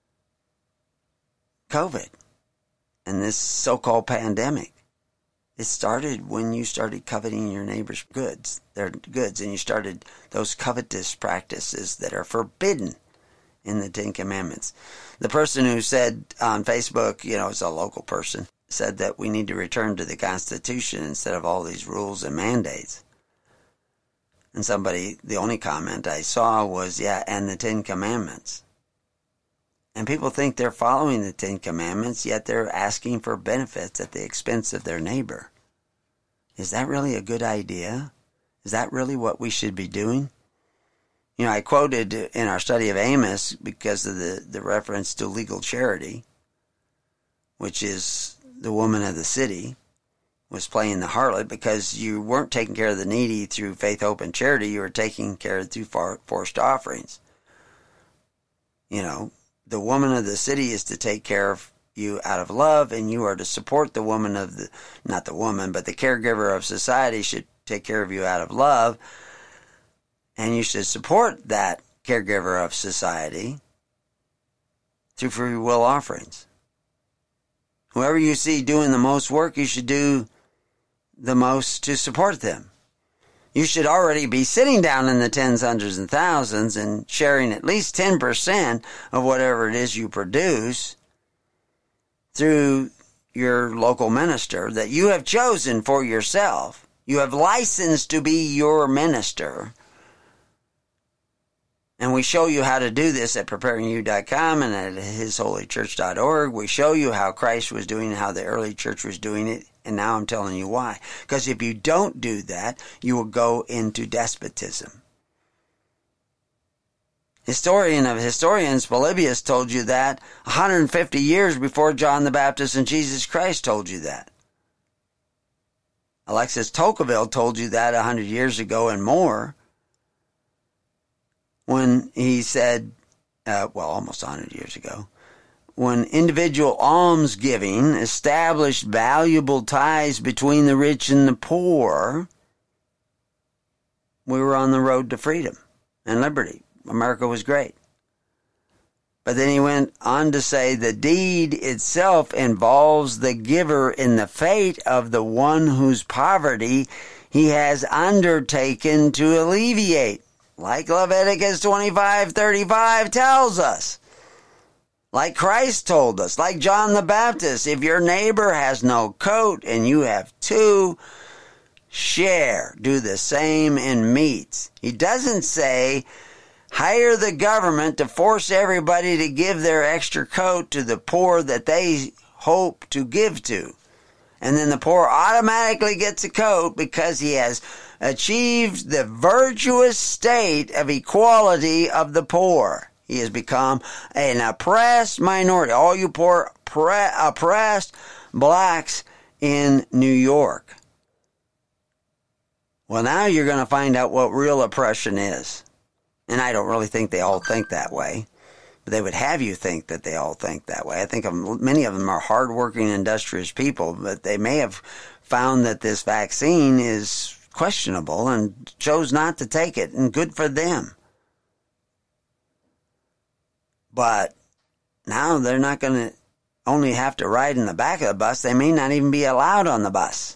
COVID and this so-called pandemic. It started when you started coveting your neighbor's goods, their goods, and you started those covetous practices that are forbidden in the Ten Commandments. The person who said on Facebook, you know, it's a local person, said that we need to return to the Constitution instead of all these rules and mandates. And somebody, the only comment I saw was, yeah, and the Ten Commandments. And people think they're following the Ten Commandments, yet they're asking for benefits at the expense of their neighbor. Is that really a good idea? Is that really what we should be doing? You know, I quoted in our study of Amos because of the, the reference to legal charity, which is the woman of the city was playing the harlot because you weren't taking care of the needy through faith, hope, and charity. You were taking care of through forced offerings. You know, the woman of the city is to take care of you out of love, and you are to support the woman of the, not the woman, but the caregiver of society should take care of you out of love, and you should support that caregiver of society through free will offerings. Whoever you see doing the most work, you should do the most to support them. You should already be sitting down in the tens, hundreds, and thousands and sharing at least ten percent of whatever it is you produce through your local minister that you have chosen for yourself. You have licensed to be your minister. And we show you how to do this at preparing you dot com and at his holy church dot org. We show you how Christ was doing it, how the early church was doing it. And now I'm telling you why. Because if you don't do that, you will go into despotism. Historian of historians, Polybius told you that one hundred fifty years before John the Baptist and Jesus Christ told you that. Alexis Tocqueville told you that one hundred years ago and more when he said, uh, well, almost one hundred years ago, when individual almsgiving established valuable ties between the rich and the poor, we were on the road to freedom and liberty. America was great. But then he went on to say the deed itself involves the giver in the fate of the one whose poverty he has undertaken to alleviate, like Leviticus twenty-five thirty-five tells us. Like Christ told us, like John the Baptist, if your neighbor has no coat and you have two, share. Do the same in meats. He doesn't say, hire the government to force everybody to give their extra coat to the poor that they hope to give to. And then the poor automatically gets a coat because he has achieved the virtuous state of equality of the poor. He has become an oppressed minority. All you poor pre- oppressed blacks in New York. Well, now you're going to find out what real oppression is. And I don't really think they all think that way. But they would have you think that they all think that way. I think many of them are hardworking, industrious people, but they may have found that this vaccine is questionable and chose not to take it, and good for them. But now they're not going to only have to ride in the back of the bus. They may not even be allowed on the bus.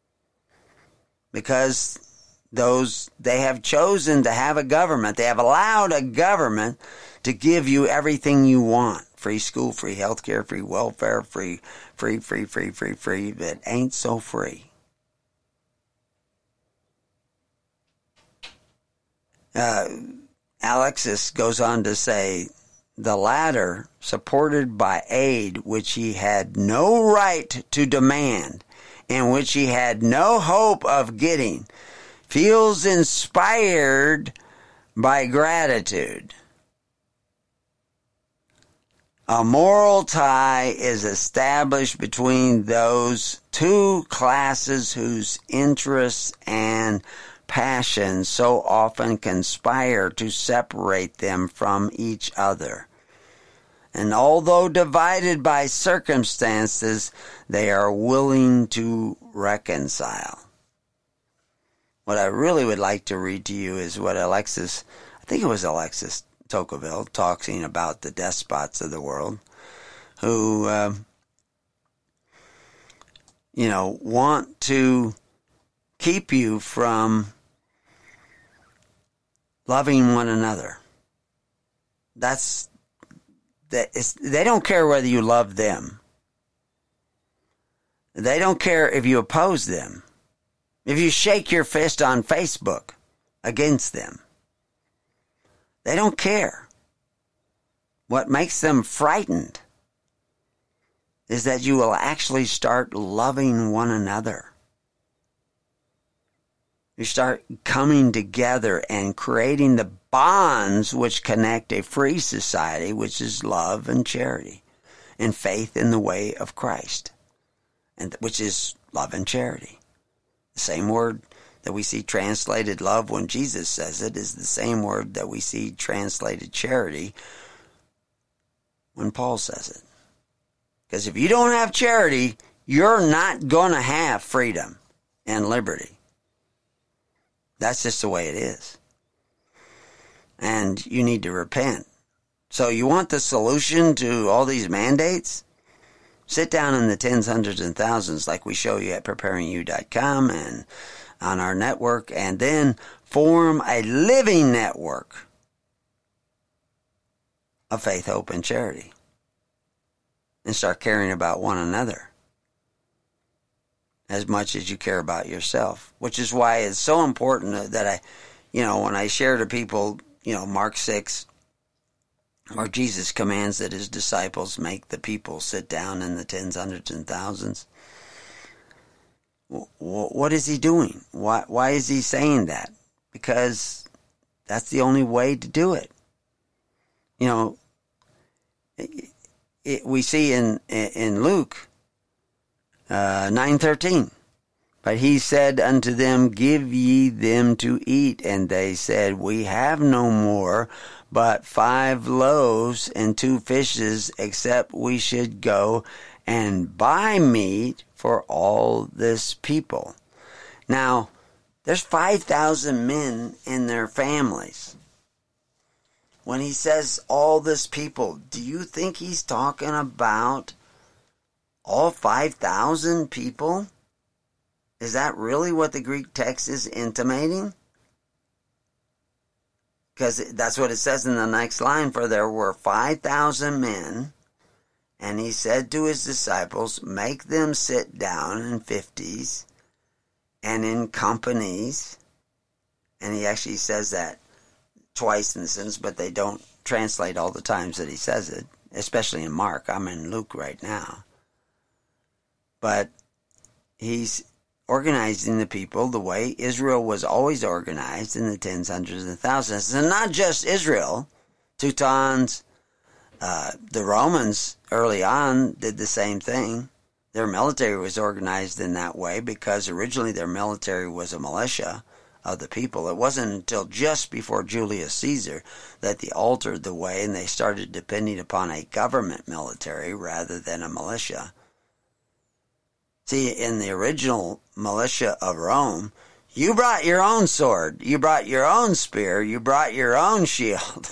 Because those they have chosen to have a government. They have allowed a government to give you everything you want. Free school, free health care, free welfare, free, free, free, free, free, free. But ain't so free. Uh, Alexis goes on to say, the latter, supported by aid which he had no right to demand and which he had no hope of getting, feels inspired by gratitude. A moral tie is established between those two classes whose interests and passions so often conspire to separate them from each other. And although divided by circumstances, they are willing to reconcile. What I really would like to read to you is what Alexis, I think it was Alexis Tocqueville, talking about the despots of the world, who, uh, you know, want to keep you from loving one another. That's that. It's, they don't care whether you love them. They don't care if you oppose them. If you shake your fist on Facebook against them. They don't care. What makes them frightened is that you will actually start loving one another. You start coming together and creating the bonds which connect a free society, which is love and charity and faith in the way of Christ, and which is love and charity. The same word that we see translated love when Jesus says it is the same word that we see translated charity when Paul says it. Because if you don't have charity, you're not going to have freedom and liberty. That's just the way it is. and you need to repent. So you want the solution to all these mandates? Sit down in the tens, hundreds, and thousands like we show you at preparing you dot com and on our network, and then form a living network of faith, hope, and charity. And start caring about one another as much as you care about yourself. Which is why it's so important that I, you know, when I share to people, you know, Mark six, where Jesus commands that his disciples make the people sit down in the tens, hundreds, and thousands. What is he doing? Why, why is he saying that? Because that's the only way to do it. You know, it, it, we see in in Luke uh, nine thirteen, but he said unto them, give ye them to eat. And they said, we have no more but five loaves and two fishes, except we should go and buy meat for all this people. Now, there's five thousand men and their families. When he says all this people, do you think he's talking about all five thousand people? Is that really what the Greek text is intimating? Because that's what it says in the next line, for there were five thousand men, and he said to his disciples, make them sit down in fifties and in companies. And he actually says that twice in the sentence, but they don't translate all the times that he says it, especially in Mark. I'm in Luke right now. But he's organizing the people the way Israel was always organized in the tens, hundreds, and thousands. And not just Israel. Teutons, uh, the Romans early on did the same thing. Their military was organized in that way because originally their military was a militia of the people. It wasn't until just before Julius Caesar that they altered the way and they started depending upon a government military rather than a militia. See, in the original militia of Rome, you brought your own sword, you brought your own spear, you brought your own shield.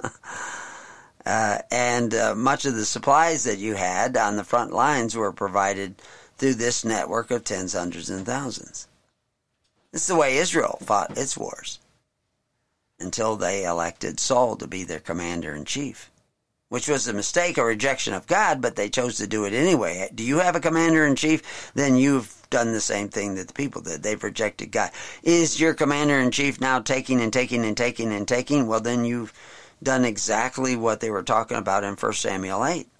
uh, and uh, much of the supplies that you had on the front lines were provided through this network of tens, hundreds, and thousands. This is the way Israel fought its wars until they elected Saul to be their commander-in-chief. Which was a mistake, a rejection of God, but they chose to do it anyway. Do you have a commander-in-chief? Then you've done the same thing that the people did. They've rejected God. Is your commander-in-chief now taking and taking and taking and taking? Well, then you've done exactly what they were talking about in First Samuel eight.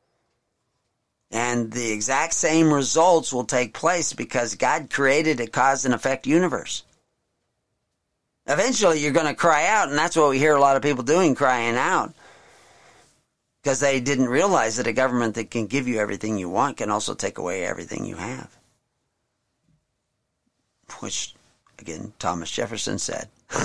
And the exact same results will take place because God created a cause and effect universe. Eventually you're going to cry out, and that's what we hear a lot of people doing, crying out. Because they didn't realize that a government that can give you everything you want can also take away everything you have. Which, again, Thomas Jefferson said.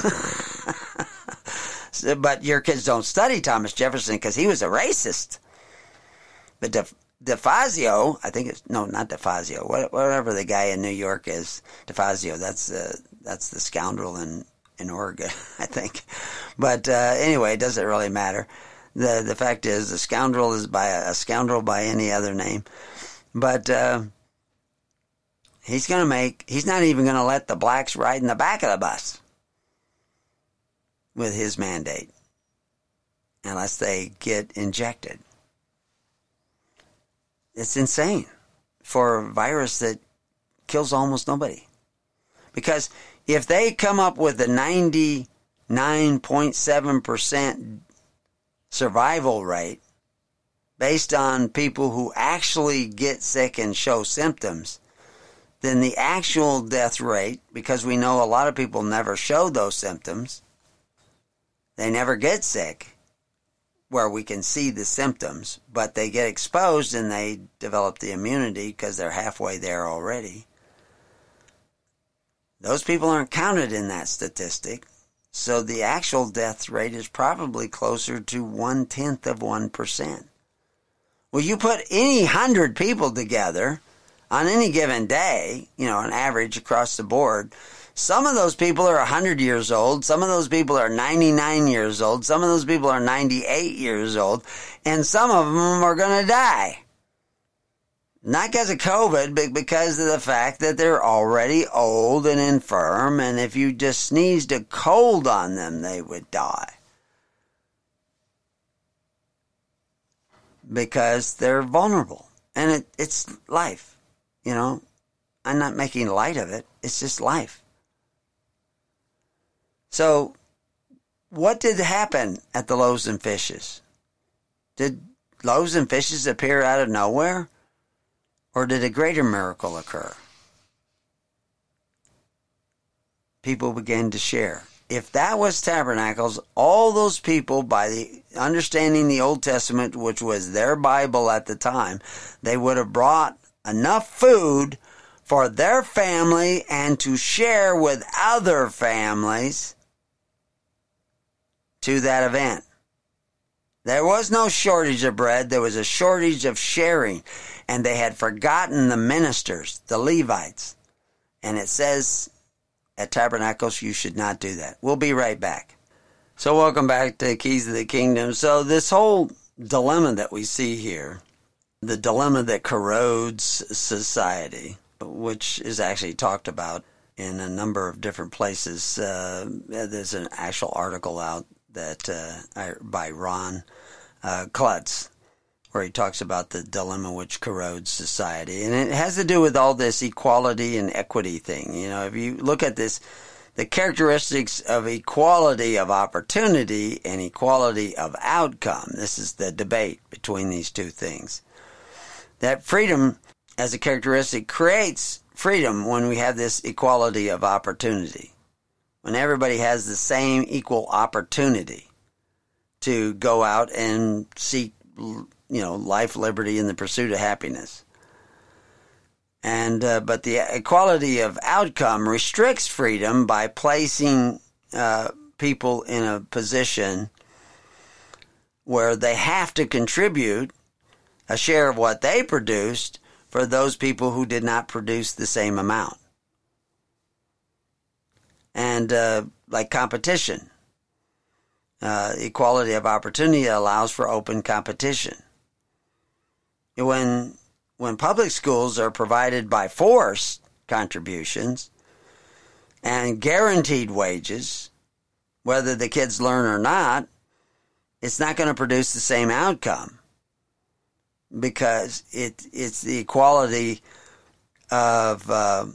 so, but your kids don't study Thomas Jefferson because he was a racist. But De, DeFazio, I think it's, no, not DeFazio, whatever the guy in New York is, DeFazio, that's, uh, that's the scoundrel in, in Oregon, I think. But uh, anyway, it doesn't really matter. The the fact is, a scoundrel is by a, a scoundrel by any other name. But uh, he's going to make, he's not even going to let the blacks ride in the back of the bus with his mandate unless they get injected. It's insane for a virus that kills almost nobody. Because if they come up with a ninety-nine point seven percent survival rate based on people who actually get sick and show symptoms, then the actual death rate, because we know a lot of people never show those symptoms, they never get sick where we can see the symptoms, but they get exposed and they develop the immunity because they're halfway there already. Those people aren't counted in that statistic. So the actual death rate is probably closer to one-tenth of one percent. Well, you put any hundred people together on any given day, you know, an average across the board, Some of those people are one hundred years old. Some of those people are ninety-nine years old. Some of those people are ninety-eight years old. And some of them are going to die. Not because of COVID, but because of the fact that they're already old and infirm. And if you just sneezed a cold on them, they would die. Because they're vulnerable. And it, it's life. You know, I'm not making light of it. It's just life. So, what did happen at the loaves and fishes? Did loaves and fishes appear out of nowhere? Or did a greater miracle occur? People began to share. If that was tabernacles, all those people, by the understanding the Old Testament, which was their Bible at the time, they would have brought enough food for their family and to share with other families to that event. There was no shortage of bread. There was a shortage of sharing. And they had forgotten the ministers, the Levites. And it says at Tabernacles, you should not do that. We'll be right back. So welcome back to Keys of the Kingdom. So this whole dilemma that we see here, the dilemma that corrodes society, which is actually talked about in a number of different places. Uh, there's an actual article out that uh, by Ron uh, Klutz, where he talks about the dilemma which corrodes society. And it has to do with all this equality and equity thing. You know, if you look at this, the characteristics of equality of opportunity and equality of outcome, this is the debate between these two things. That freedom as a characteristic creates freedom when we have this equality of opportunity. When everybody has the same equal opportunity to go out and seek, you know, life, liberty, and the pursuit of happiness. And uh, but the equality of outcome restricts freedom by placing uh, people in a position where they have to contribute a share of what they produced for those people who did not produce the same amount. And uh, like competition, uh, equality of opportunity allows for open competition. When when public schools are provided by forced contributions and guaranteed wages, whether the kids learn or not, it's not going to produce the same outcome because it it's the equality of. Uh,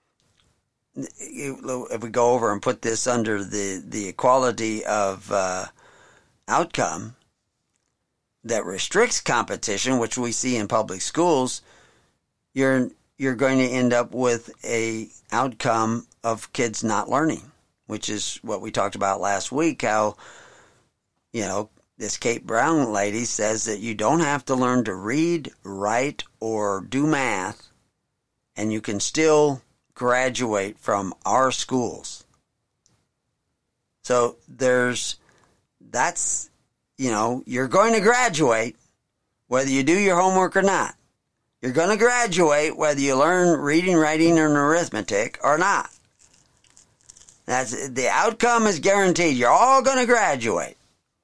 If we go over and put this under the, the equality of uh, outcome that restricts competition, which we see in public schools, you're you're going to end up with a outcome of kids not learning, which is what we talked about last week. How, you know, this Kate Brown lady says that you don't have to learn to read, write, or do math, and you can still graduate from our schools. So there's, that's, you know, you're going to graduate whether you do your homework or not. You're going to graduate whether you learn reading, writing, and arithmetic or not. That's, the outcome is guaranteed. You're all going to graduate.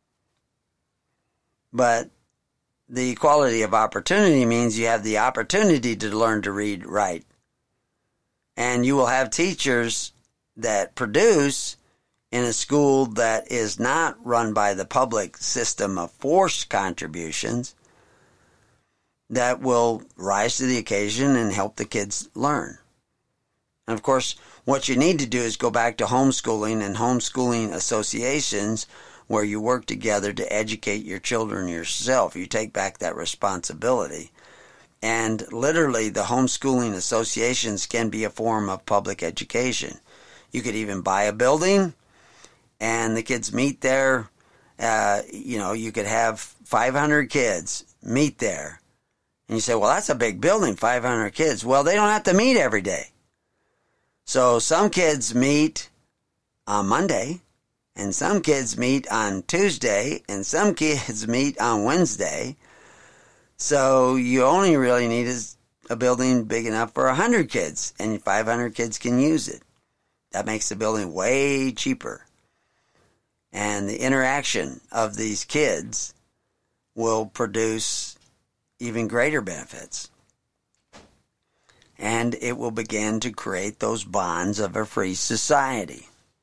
But the equality of opportunity means you have the opportunity to learn to read, write, and you will have teachers that produce in a school that is not run by the public system of forced contributions that will rise to the occasion and help the kids learn. And of course, what you need to do is go back to homeschooling and homeschooling associations where you work together to educate your children yourself. You take back that responsibility. And literally, the homeschooling associations can be a form of public education. You could even buy a building, and the kids meet there. Uh, you know, you could have five hundred kids meet there. And you say, well, that's a big building, five hundred kids. Well, they don't have to meet every day. So some kids meet on Monday, and some kids meet on Tuesday, and some kids meet on Wednesday. So you only really need is a building big enough for one hundred kids, and five hundred kids can use it. That makes the building way cheaper. And the interaction of these kids will produce even greater benefits. And it will begin to create those bonds of a free society.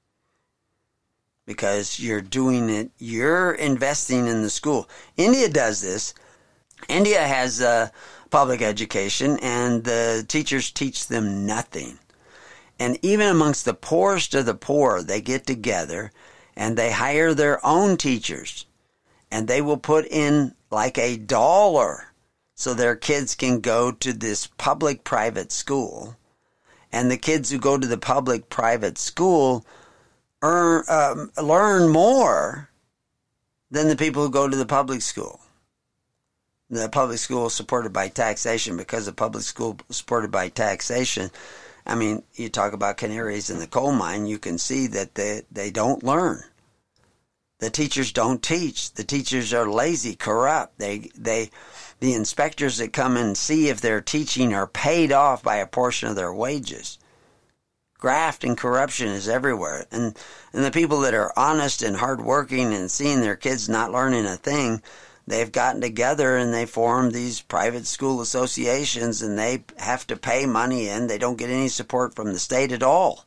Because you're doing it, you're investing in the school. India does this. India has uh, public education, and the teachers teach them nothing. And even amongst the poorest of the poor, they get together and they hire their own teachers. And they will put in like a dollar so their kids can go to this public-private school. And the kids who go to the public-private school earn, um, learn more than the people who go to the public school. The public school is supported by taxation. Because the public school is supported by taxation, I mean, you talk about canaries in the coal mine, you can see that they, they don't learn. The teachers don't teach. The teachers are lazy, corrupt. They, they, the inspectors that come and see if they're teaching are paid off by a portion of their wages. Graft and corruption is everywhere. And, and the people that are honest and hardworking and seeing their kids not learning a thing, they've gotten together and they form these private school associations, and they have to pay money in. They don't get any support from the state at all.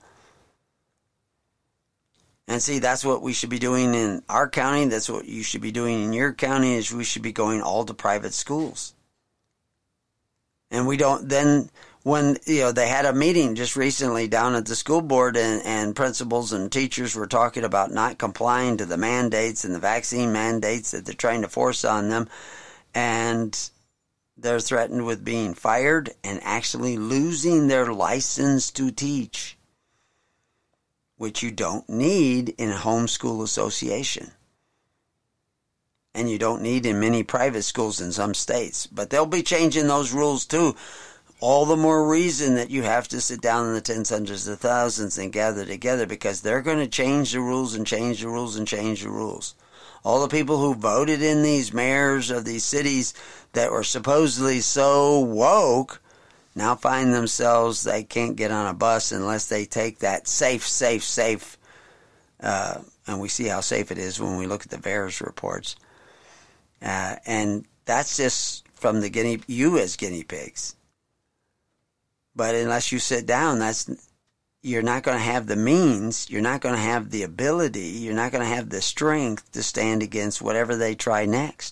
And see, that's what we should be doing in our county. That's what you should be doing in your county, is we should be going all to private schools. And we don't, then when, you know, they had a meeting just recently down at the school board, and, and principals and teachers were talking about not complying to the mandates and the vaccine mandates that they're trying to force on them. And they're threatened with being fired and actually losing their license to teach, which you don't need in a homeschool association. And you don't need in many private schools in some states. But they'll be changing those rules too. All the more reason that you have to sit down in the tens, hundreds of thousands and gather together, because they're going to change the rules and change the rules and change the rules. All the people who voted in these mayors of these cities that were supposedly so woke now find themselves, they can't get on a bus unless they take that safe, safe, safe, uh, and we see how safe it is when we look at the VAERS reports. Uh, and that's just from the guinea, you as guinea pigs. But unless you sit down, that's, you're not going to have the means, you're not going to have the ability, you're not going to have the strength to stand against whatever they try next.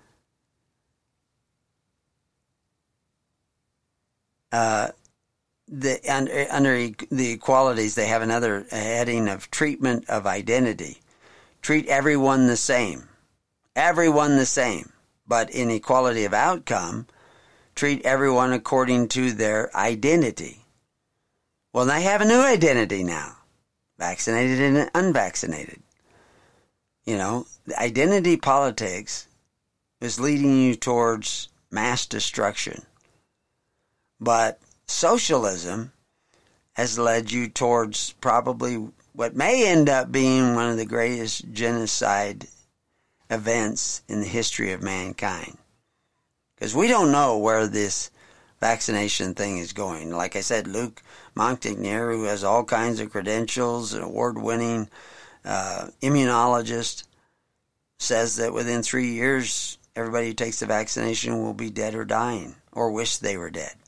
Uh, the under, under the equalities, they have another heading of treatment of identity. Treat everyone the same. Everyone the same. But in equality of outcome, treat everyone according to their identity. Well, they have a new identity now. Vaccinated and unvaccinated. You know, the identity politics is leading you towards mass destruction. But socialism has led you towards probably what may end up being one of the greatest genocide events in the history of mankind. Because we don't know where this vaccination thing is going. Like I said, Luc Montagnier, who has all kinds of credentials, an award-winning uh, immunologist, says that within three years, everybody who takes the vaccination will be dead or dying, or wish they were dead,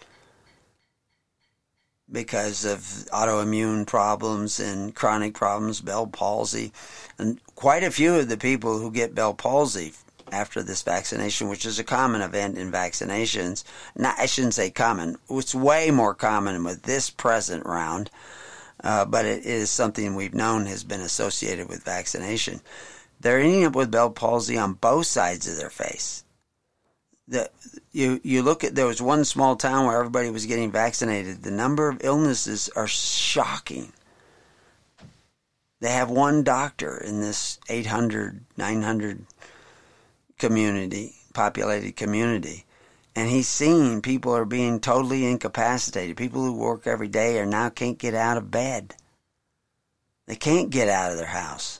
because of autoimmune problems and chronic problems, Bell palsy. And quite a few of the people who get Bell palsy after this vaccination, which is a common event in vaccinations, not, I shouldn't say common, it's way more common with this present round, uh, but it is something we've known has been associated with vaccination. They're ending up with Bell palsy on both sides of their face. The, you you look at, there was one small town where everybody was getting vaccinated. The number of illnesses are shocking. They have one doctor in this eight hundred, nine hundred community, populated community, and he's seeing people are being totally incapacitated. People who work every day are now can't get out of bed. They can't get out of their house.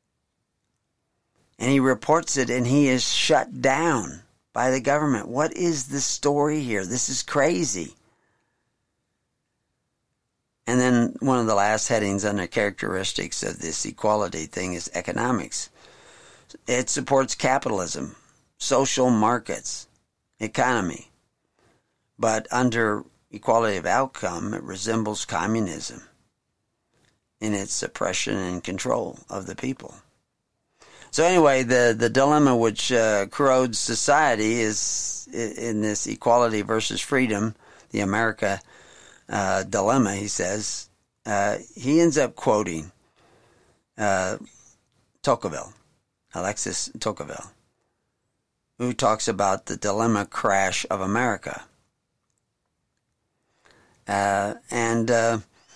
And he reports it, and he is shut down by the government. What is the story here? This is crazy. And then one of the last headings under characteristics of this equality thing is economics. It supports capitalism, social markets, economy. But under equality of outcome, it resembles communism in its suppression and control of the people. So anyway, the, the dilemma which uh, corrodes society is in this equality versus freedom, the America uh, dilemma, he says. Uh, he ends up quoting uh, Tocqueville, Alexis Tocqueville, who talks about the dilemma crash of America. Uh, and... Uh,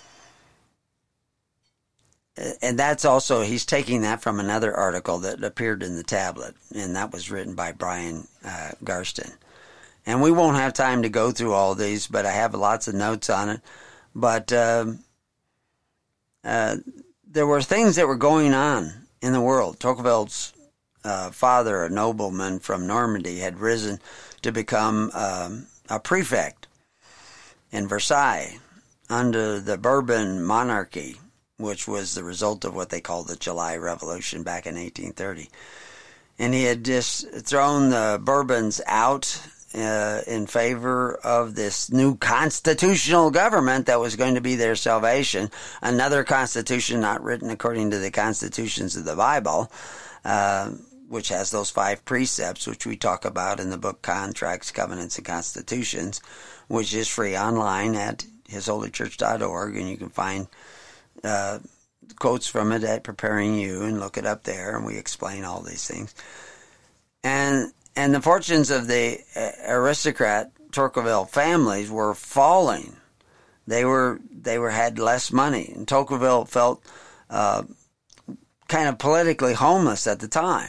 And that's also, he's taking that from another article that appeared in the tablet, and that was written by Brian uh, Garston. And we won't have time to go through all these, but I have lots of notes on it. But uh, uh, there were things that were going on in the world. Tocqueville's uh, father, a nobleman from Normandy, had risen to become um, a prefect in Versailles under the Bourbon monarchy, which was the result of what they called the July Revolution back in eighteen thirty. And he had just thrown the Bourbons out uh, in favor of this new constitutional government that was going to be their salvation. Another constitution not written according to the constitutions of the Bible, uh, which has those five precepts, which we talk about in the book Contracts, Covenants, and Constitutions, which is free online at his holy church dot org, and you can find Uh, quotes from it at Preparing You and look it up there, and we explain all these things. And and the fortunes of the aristocrat Tocqueville families were falling. They were they were had less money, and Tocqueville felt uh, kind of politically homeless at the time.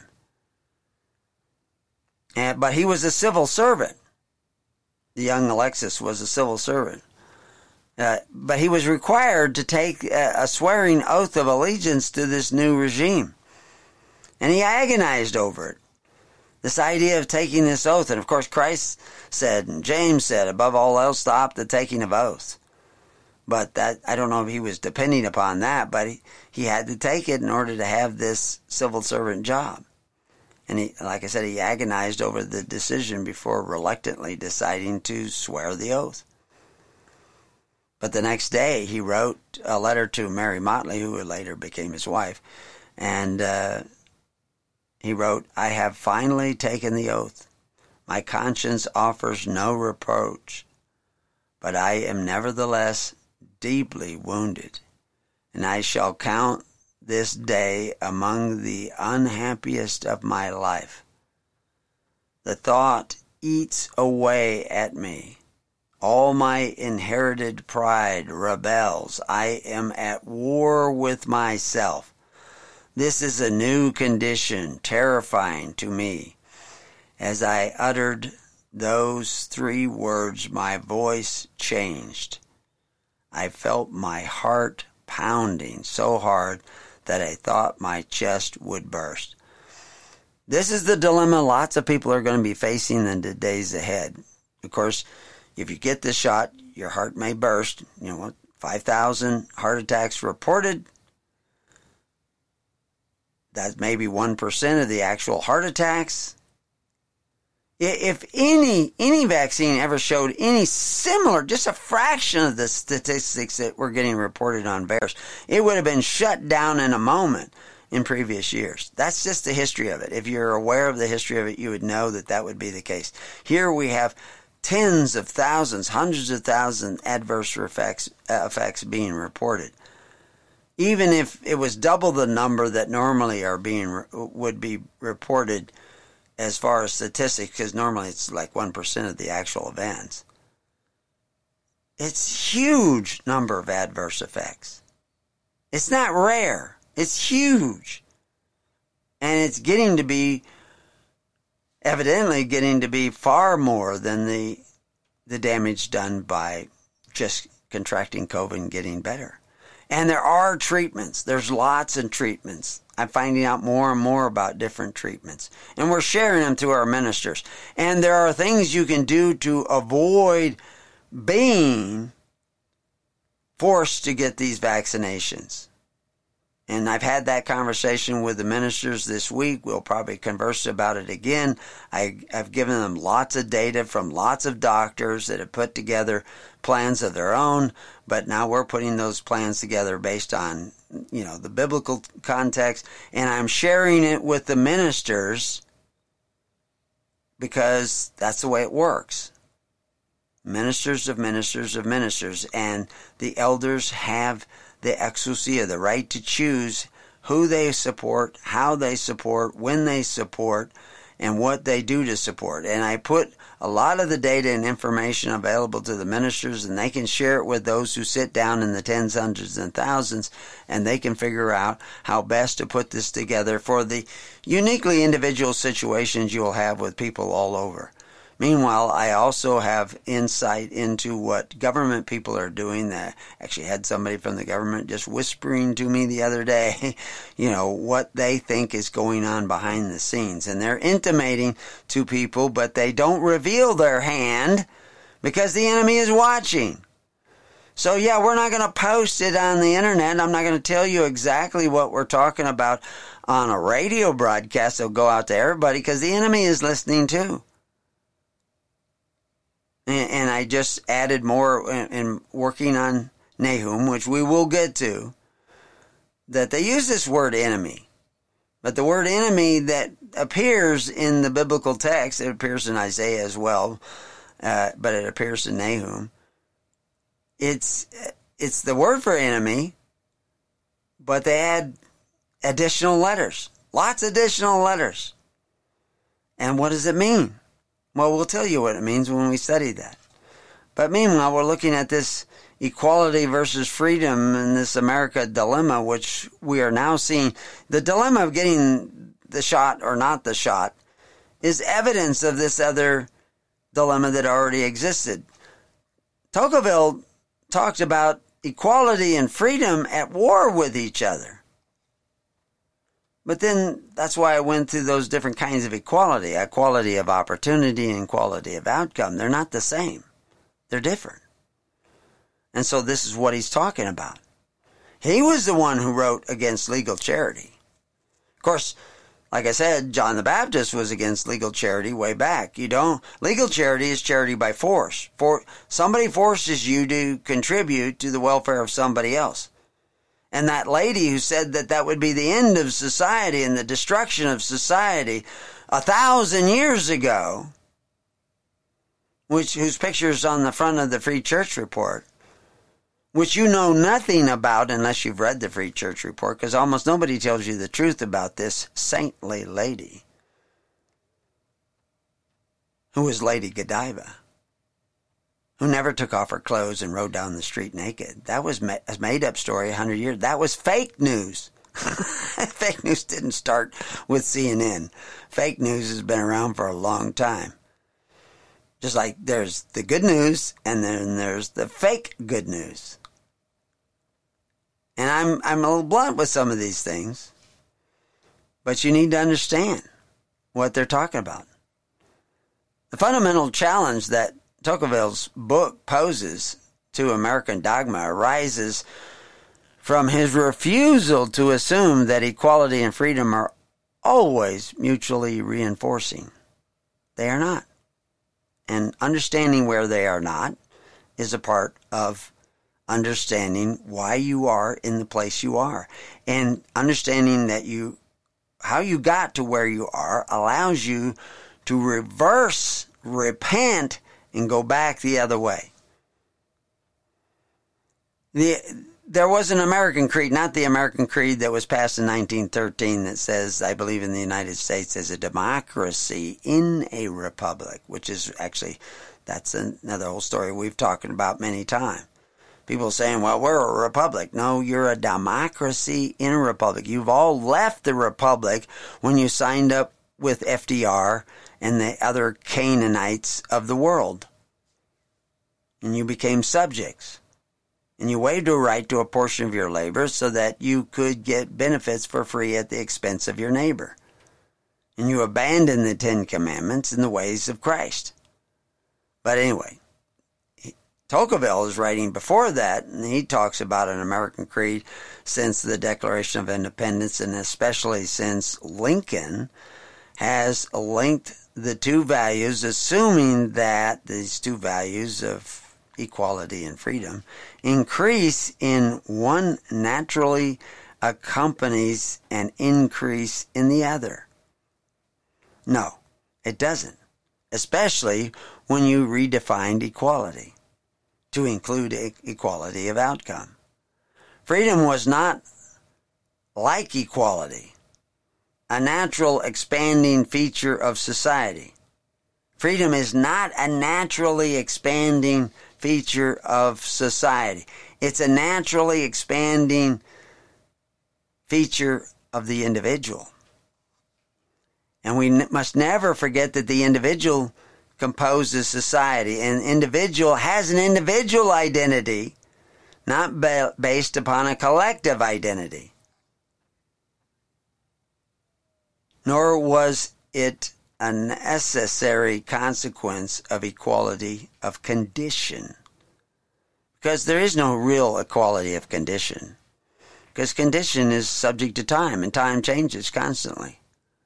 And but he was a civil servant. The young Alexis was a civil servant. Uh, but he was required to take a, a swearing oath of allegiance to this new regime. And he agonized over it. This idea of taking this oath. And of course Christ said, and James said, above all else, stop the taking of oaths. But that, I don't know if he was depending upon that, but he, he had to take it in order to have this civil servant job. And he, like I said, he agonized over the decision before reluctantly deciding to swear the oath. But the next day, he wrote a letter to Mary Motley, who later became his wife, and uh, he wrote, I have finally taken the oath. My conscience offers no reproach, but I am nevertheless deeply wounded, and I shall count this day among the unhappiest of my life. The thought eats away at me. All my inherited pride rebels. I am at war with myself. This is a new condition, terrifying to me. As I uttered those three words, my voice changed. I felt my heart pounding so hard that I thought my chest would burst. This is the dilemma lots of people are going to be facing in the days ahead. Of course, if you get this shot, your heart may burst. You know, five thousand heart attacks reported. That's maybe one percent of the actual heart attacks. If any any vaccine ever showed any similar, just a fraction of the statistics that were getting reported on bears, it would have been shut down in a moment in previous years. That's just the history of it. If you're aware of the history of it, you would know that that would be the case. Here we have tens of thousands, hundreds of thousands adverse effects, uh, effects being reported. Even if it was double the number that normally are being would be reported as far as statistics, because normally it's like one percent of the actual events. It's huge number of adverse effects. It's not rare. It's huge. And it's getting to be evidently getting to be far more than the the damage done by just contracting COVID and getting better. And there are treatments. There's lots of treatments. I'm finding out more and more about different treatments. And we're sharing them to our ministers. And there are things you can do to avoid being forced to get these vaccinations. And I've had that conversation with the ministers this week. We'll probably converse about it again. I, I've given them lots of data from lots of doctors that have put together plans of their own, but now we're putting those plans together based on, you know, the biblical context, and I'm sharing it with the ministers because that's the way it works. Ministers of ministers of ministers, and the elders have the exousia, the right to choose who they support, how they support, when they support, and what they do to support. And I put a lot of the data and information available to the ministers, and they can share it with those who sit down in the tens, hundreds, and thousands, and they can figure out how best to put this together for the uniquely individual situations you'll have with people all over. Meanwhile, I also have insight into what government people are doing. That actually had somebody from the government just whispering to me the other day, you know, what they think is going on behind the scenes. And they're intimating to people, but they don't reveal their hand because the enemy is watching. So yeah, we're not going to post it on the internet. I'm not going to tell you exactly what we're talking about on a radio broadcast that'll go out to everybody because the enemy is listening too. And I just added more in working on Nahum, which we will get to, that they use this word enemy. But the word enemy that appears in the biblical text, it appears in Isaiah as well, uh, but it appears in Nahum. It's, it's the word for enemy, but they add additional letters. Lots of additional letters. And what does it mean? Well, we'll tell you what it means when we study that. But meanwhile, we're looking at this equality versus freedom and this America dilemma, which we are now seeing. The dilemma of getting the shot or not the shot is evidence of this other dilemma that already existed. Tocqueville talked about equality and freedom at war with each other. But then that's why I went through those different kinds of equality. Equality of opportunity and equality of outcome. They're not the same. They're different. And so this is what he's talking about. He was the one who wrote against legal charity. Of course, like I said, John the Baptist was against legal charity way back. You don't, legal charity is charity by force. For somebody forces you to contribute to the welfare of somebody else. And that lady who said that that would be the end of society and the destruction of society a thousand years ago, which whose picture is on the front of the Free Church Report, which you know nothing about unless you've read the Free Church Report, because almost nobody tells you the truth about this saintly lady, who was Lady Godiva, who never took off her clothes and rode down the street naked. That was a made-up story a hundred years. That was fake news. Fake news didn't start with C N N. Fake news has been around for a long time. Just like there's the good news, and then there's the fake good news. And I'm I'm a little blunt with some of these things, but you need to understand what they're talking about. The fundamental challenge that Tocqueville's book poses to American dogma arises from his refusal to assume that equality and freedom are always mutually reinforcing. They are not. And understanding where they are not is a part of understanding why you are in the place you are. And understanding that you, how you got to where you are allows you to reverse, repent, and go back the other way. The, there was an American creed, not the American creed that was passed in nineteen thirteen that says, I believe in the United States as a democracy in a republic, which is actually, that's another whole story we've talked about many times. People saying, well, we're a republic. No, you're a democracy in a republic. You've all left the republic when you signed up with F D R and the other Canaanites of the world. And you became subjects. And you waived a right to a portion of your labor so that you could get benefits for free at the expense of your neighbor. And you abandoned the Ten Commandments and the ways of Christ. But anyway, Tocqueville is writing before that, and he talks about an American creed since the Declaration of Independence, and especially since Lincoln has linked the two values, assuming that these two values of equality and freedom increase in one naturally accompanies an increase in the other. No, it doesn't, especially when you redefined equality to include equality of outcome. Freedom was not like equality, a natural expanding feature of society. Freedom is not a naturally expanding feature of society. It's a naturally expanding feature of the individual. And we n- must never forget that the individual composes society. An individual has an individual identity, not ba- based upon a collective identity. Nor was it a necessary consequence of equality of condition. Because there is no real equality of condition. Because condition is subject to time, and time changes constantly.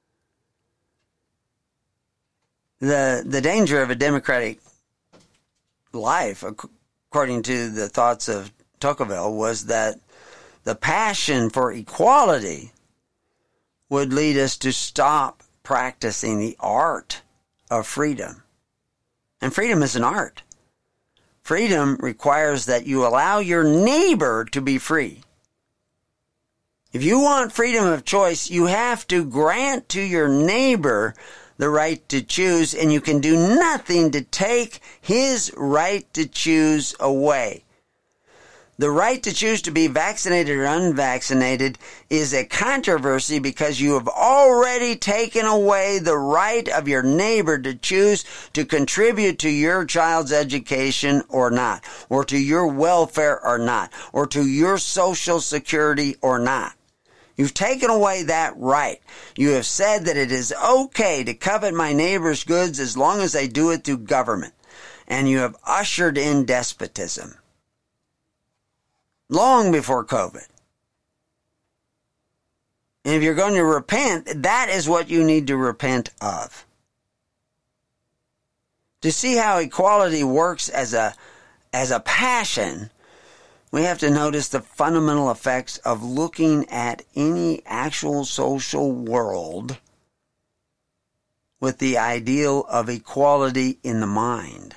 The the danger of a democratic life, according to the thoughts of Tocqueville, was that the passion for equality would lead us to stop practicing the art of freedom. And freedom is an art. Freedom requires that you allow your neighbor to be free. If you want freedom of choice, you have to grant to your neighbor the right to choose, and you can do nothing to take his right to choose away. The right to choose to be vaccinated or unvaccinated is a controversy because you have already taken away the right of your neighbor to choose to contribute to your child's education or not, or to your welfare or not, or to your social security or not. You've taken away that right. You have said that it is okay to covet my neighbor's goods as long as they do it through government. And you have ushered in despotism. Long before COVID. And if you're going to repent, that is what you need to repent of. To see how equality works as a, as a passion, we have to notice the fundamental effects of looking at any actual social world with the ideal of equality in the mind.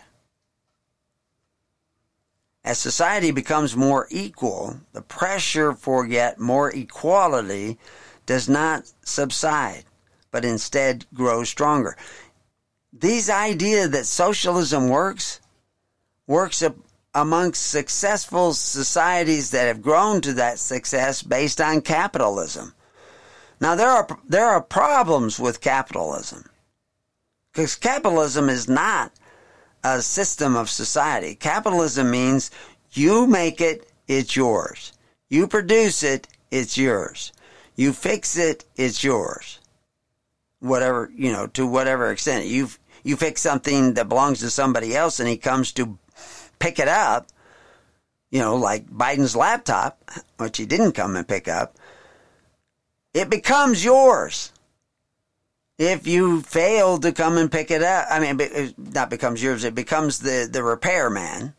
As society becomes more equal, the pressure for yet more equality does not subside, but instead grows stronger. These ideas that socialism works, works amongst successful societies that have grown to that success based on capitalism. Now, there are there are problems with capitalism, because capitalism is not a system of society. Capitalism means you make it, it's yours. You produce it, it's yours. You fix it, it's yours. Whatever, you know, to whatever extent. You you fix something that belongs to somebody else and he comes to pick it up, you know, like Biden's laptop, which he didn't come and pick up, it becomes yours. If you fail to come and pick it up, I mean, it not becomes yours, it becomes the, the repairman.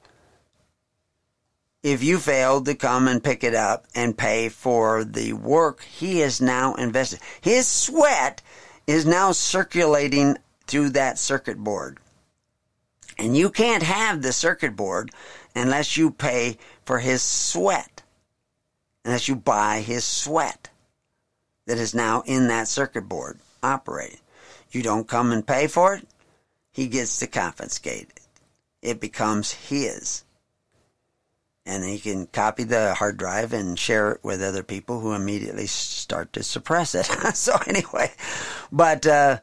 If you fail to come and pick it up and pay for the work he has now invested. His sweat is now circulating through that circuit board. And you can't have the circuit board unless you pay for his sweat. Unless you buy his sweat that is now in that circuit board operating. You don't come and pay for it, he gets to confiscate it. It becomes his. And he can copy the hard drive and share it with other people who immediately start to suppress it. So anyway, but uh,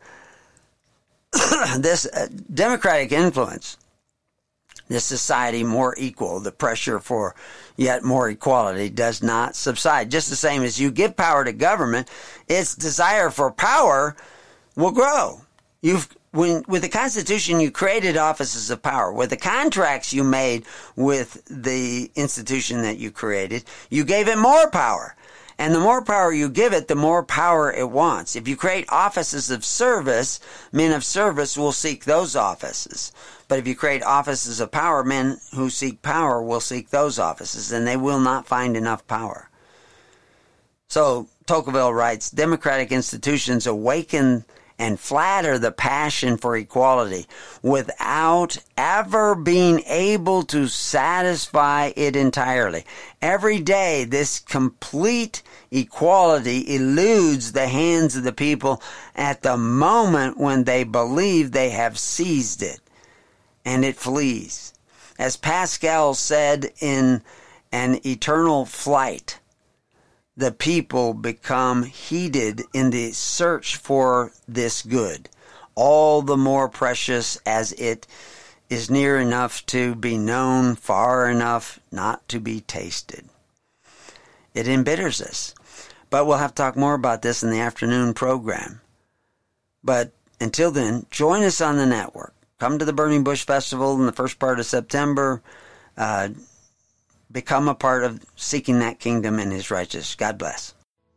this uh, democratic influence, this society more equal, the pressure for yet more equality does not subside. Just the same as you give power to government, its desire for power will grow. You've when with the Constitution, you created offices of power. With the contracts you made with the institution that you created, you gave it more power. And the more power you give it, the more power it wants. If you create offices of service, men of service will seek those offices. But if you create offices of power, men who seek power will seek those offices, and they will not find enough power. So Tocqueville writes, democratic institutions awaken and flatter the passion for equality without ever being able to satisfy it entirely. Every day, this complete equality eludes the hands of the people at the moment when they believe they have seized it, and it flees. As Pascal said in An Eternal Flight, the people become heated in the search for this good, all the more precious as it is near enough to be known, far enough not to be tasted. It embitters us. But we'll have to talk more about this in the afternoon program. But until then, join us on the network. Come to the Burning Bush Festival in the first part of September. Uh, Become a part of seeking that kingdom and his righteousness. God bless.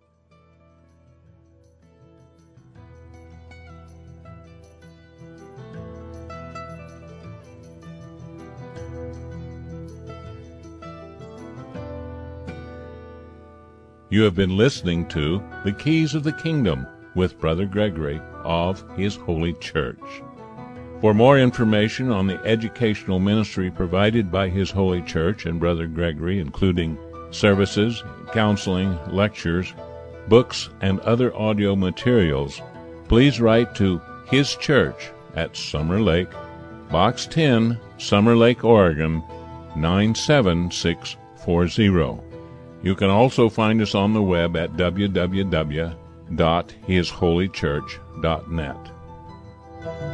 You have been listening to The Keys of the Kingdom with Brother Gregory of His Holy Church. For more information on the educational ministry provided by His Holy Church and Brother Gregory, including services, counseling, lectures, books, and other audio materials, please write to His Church at Summer Lake, Box ten, Summer Lake, Oregon, nine seven six four zero. You can also find us on the web at w w w dot his holy church dot net.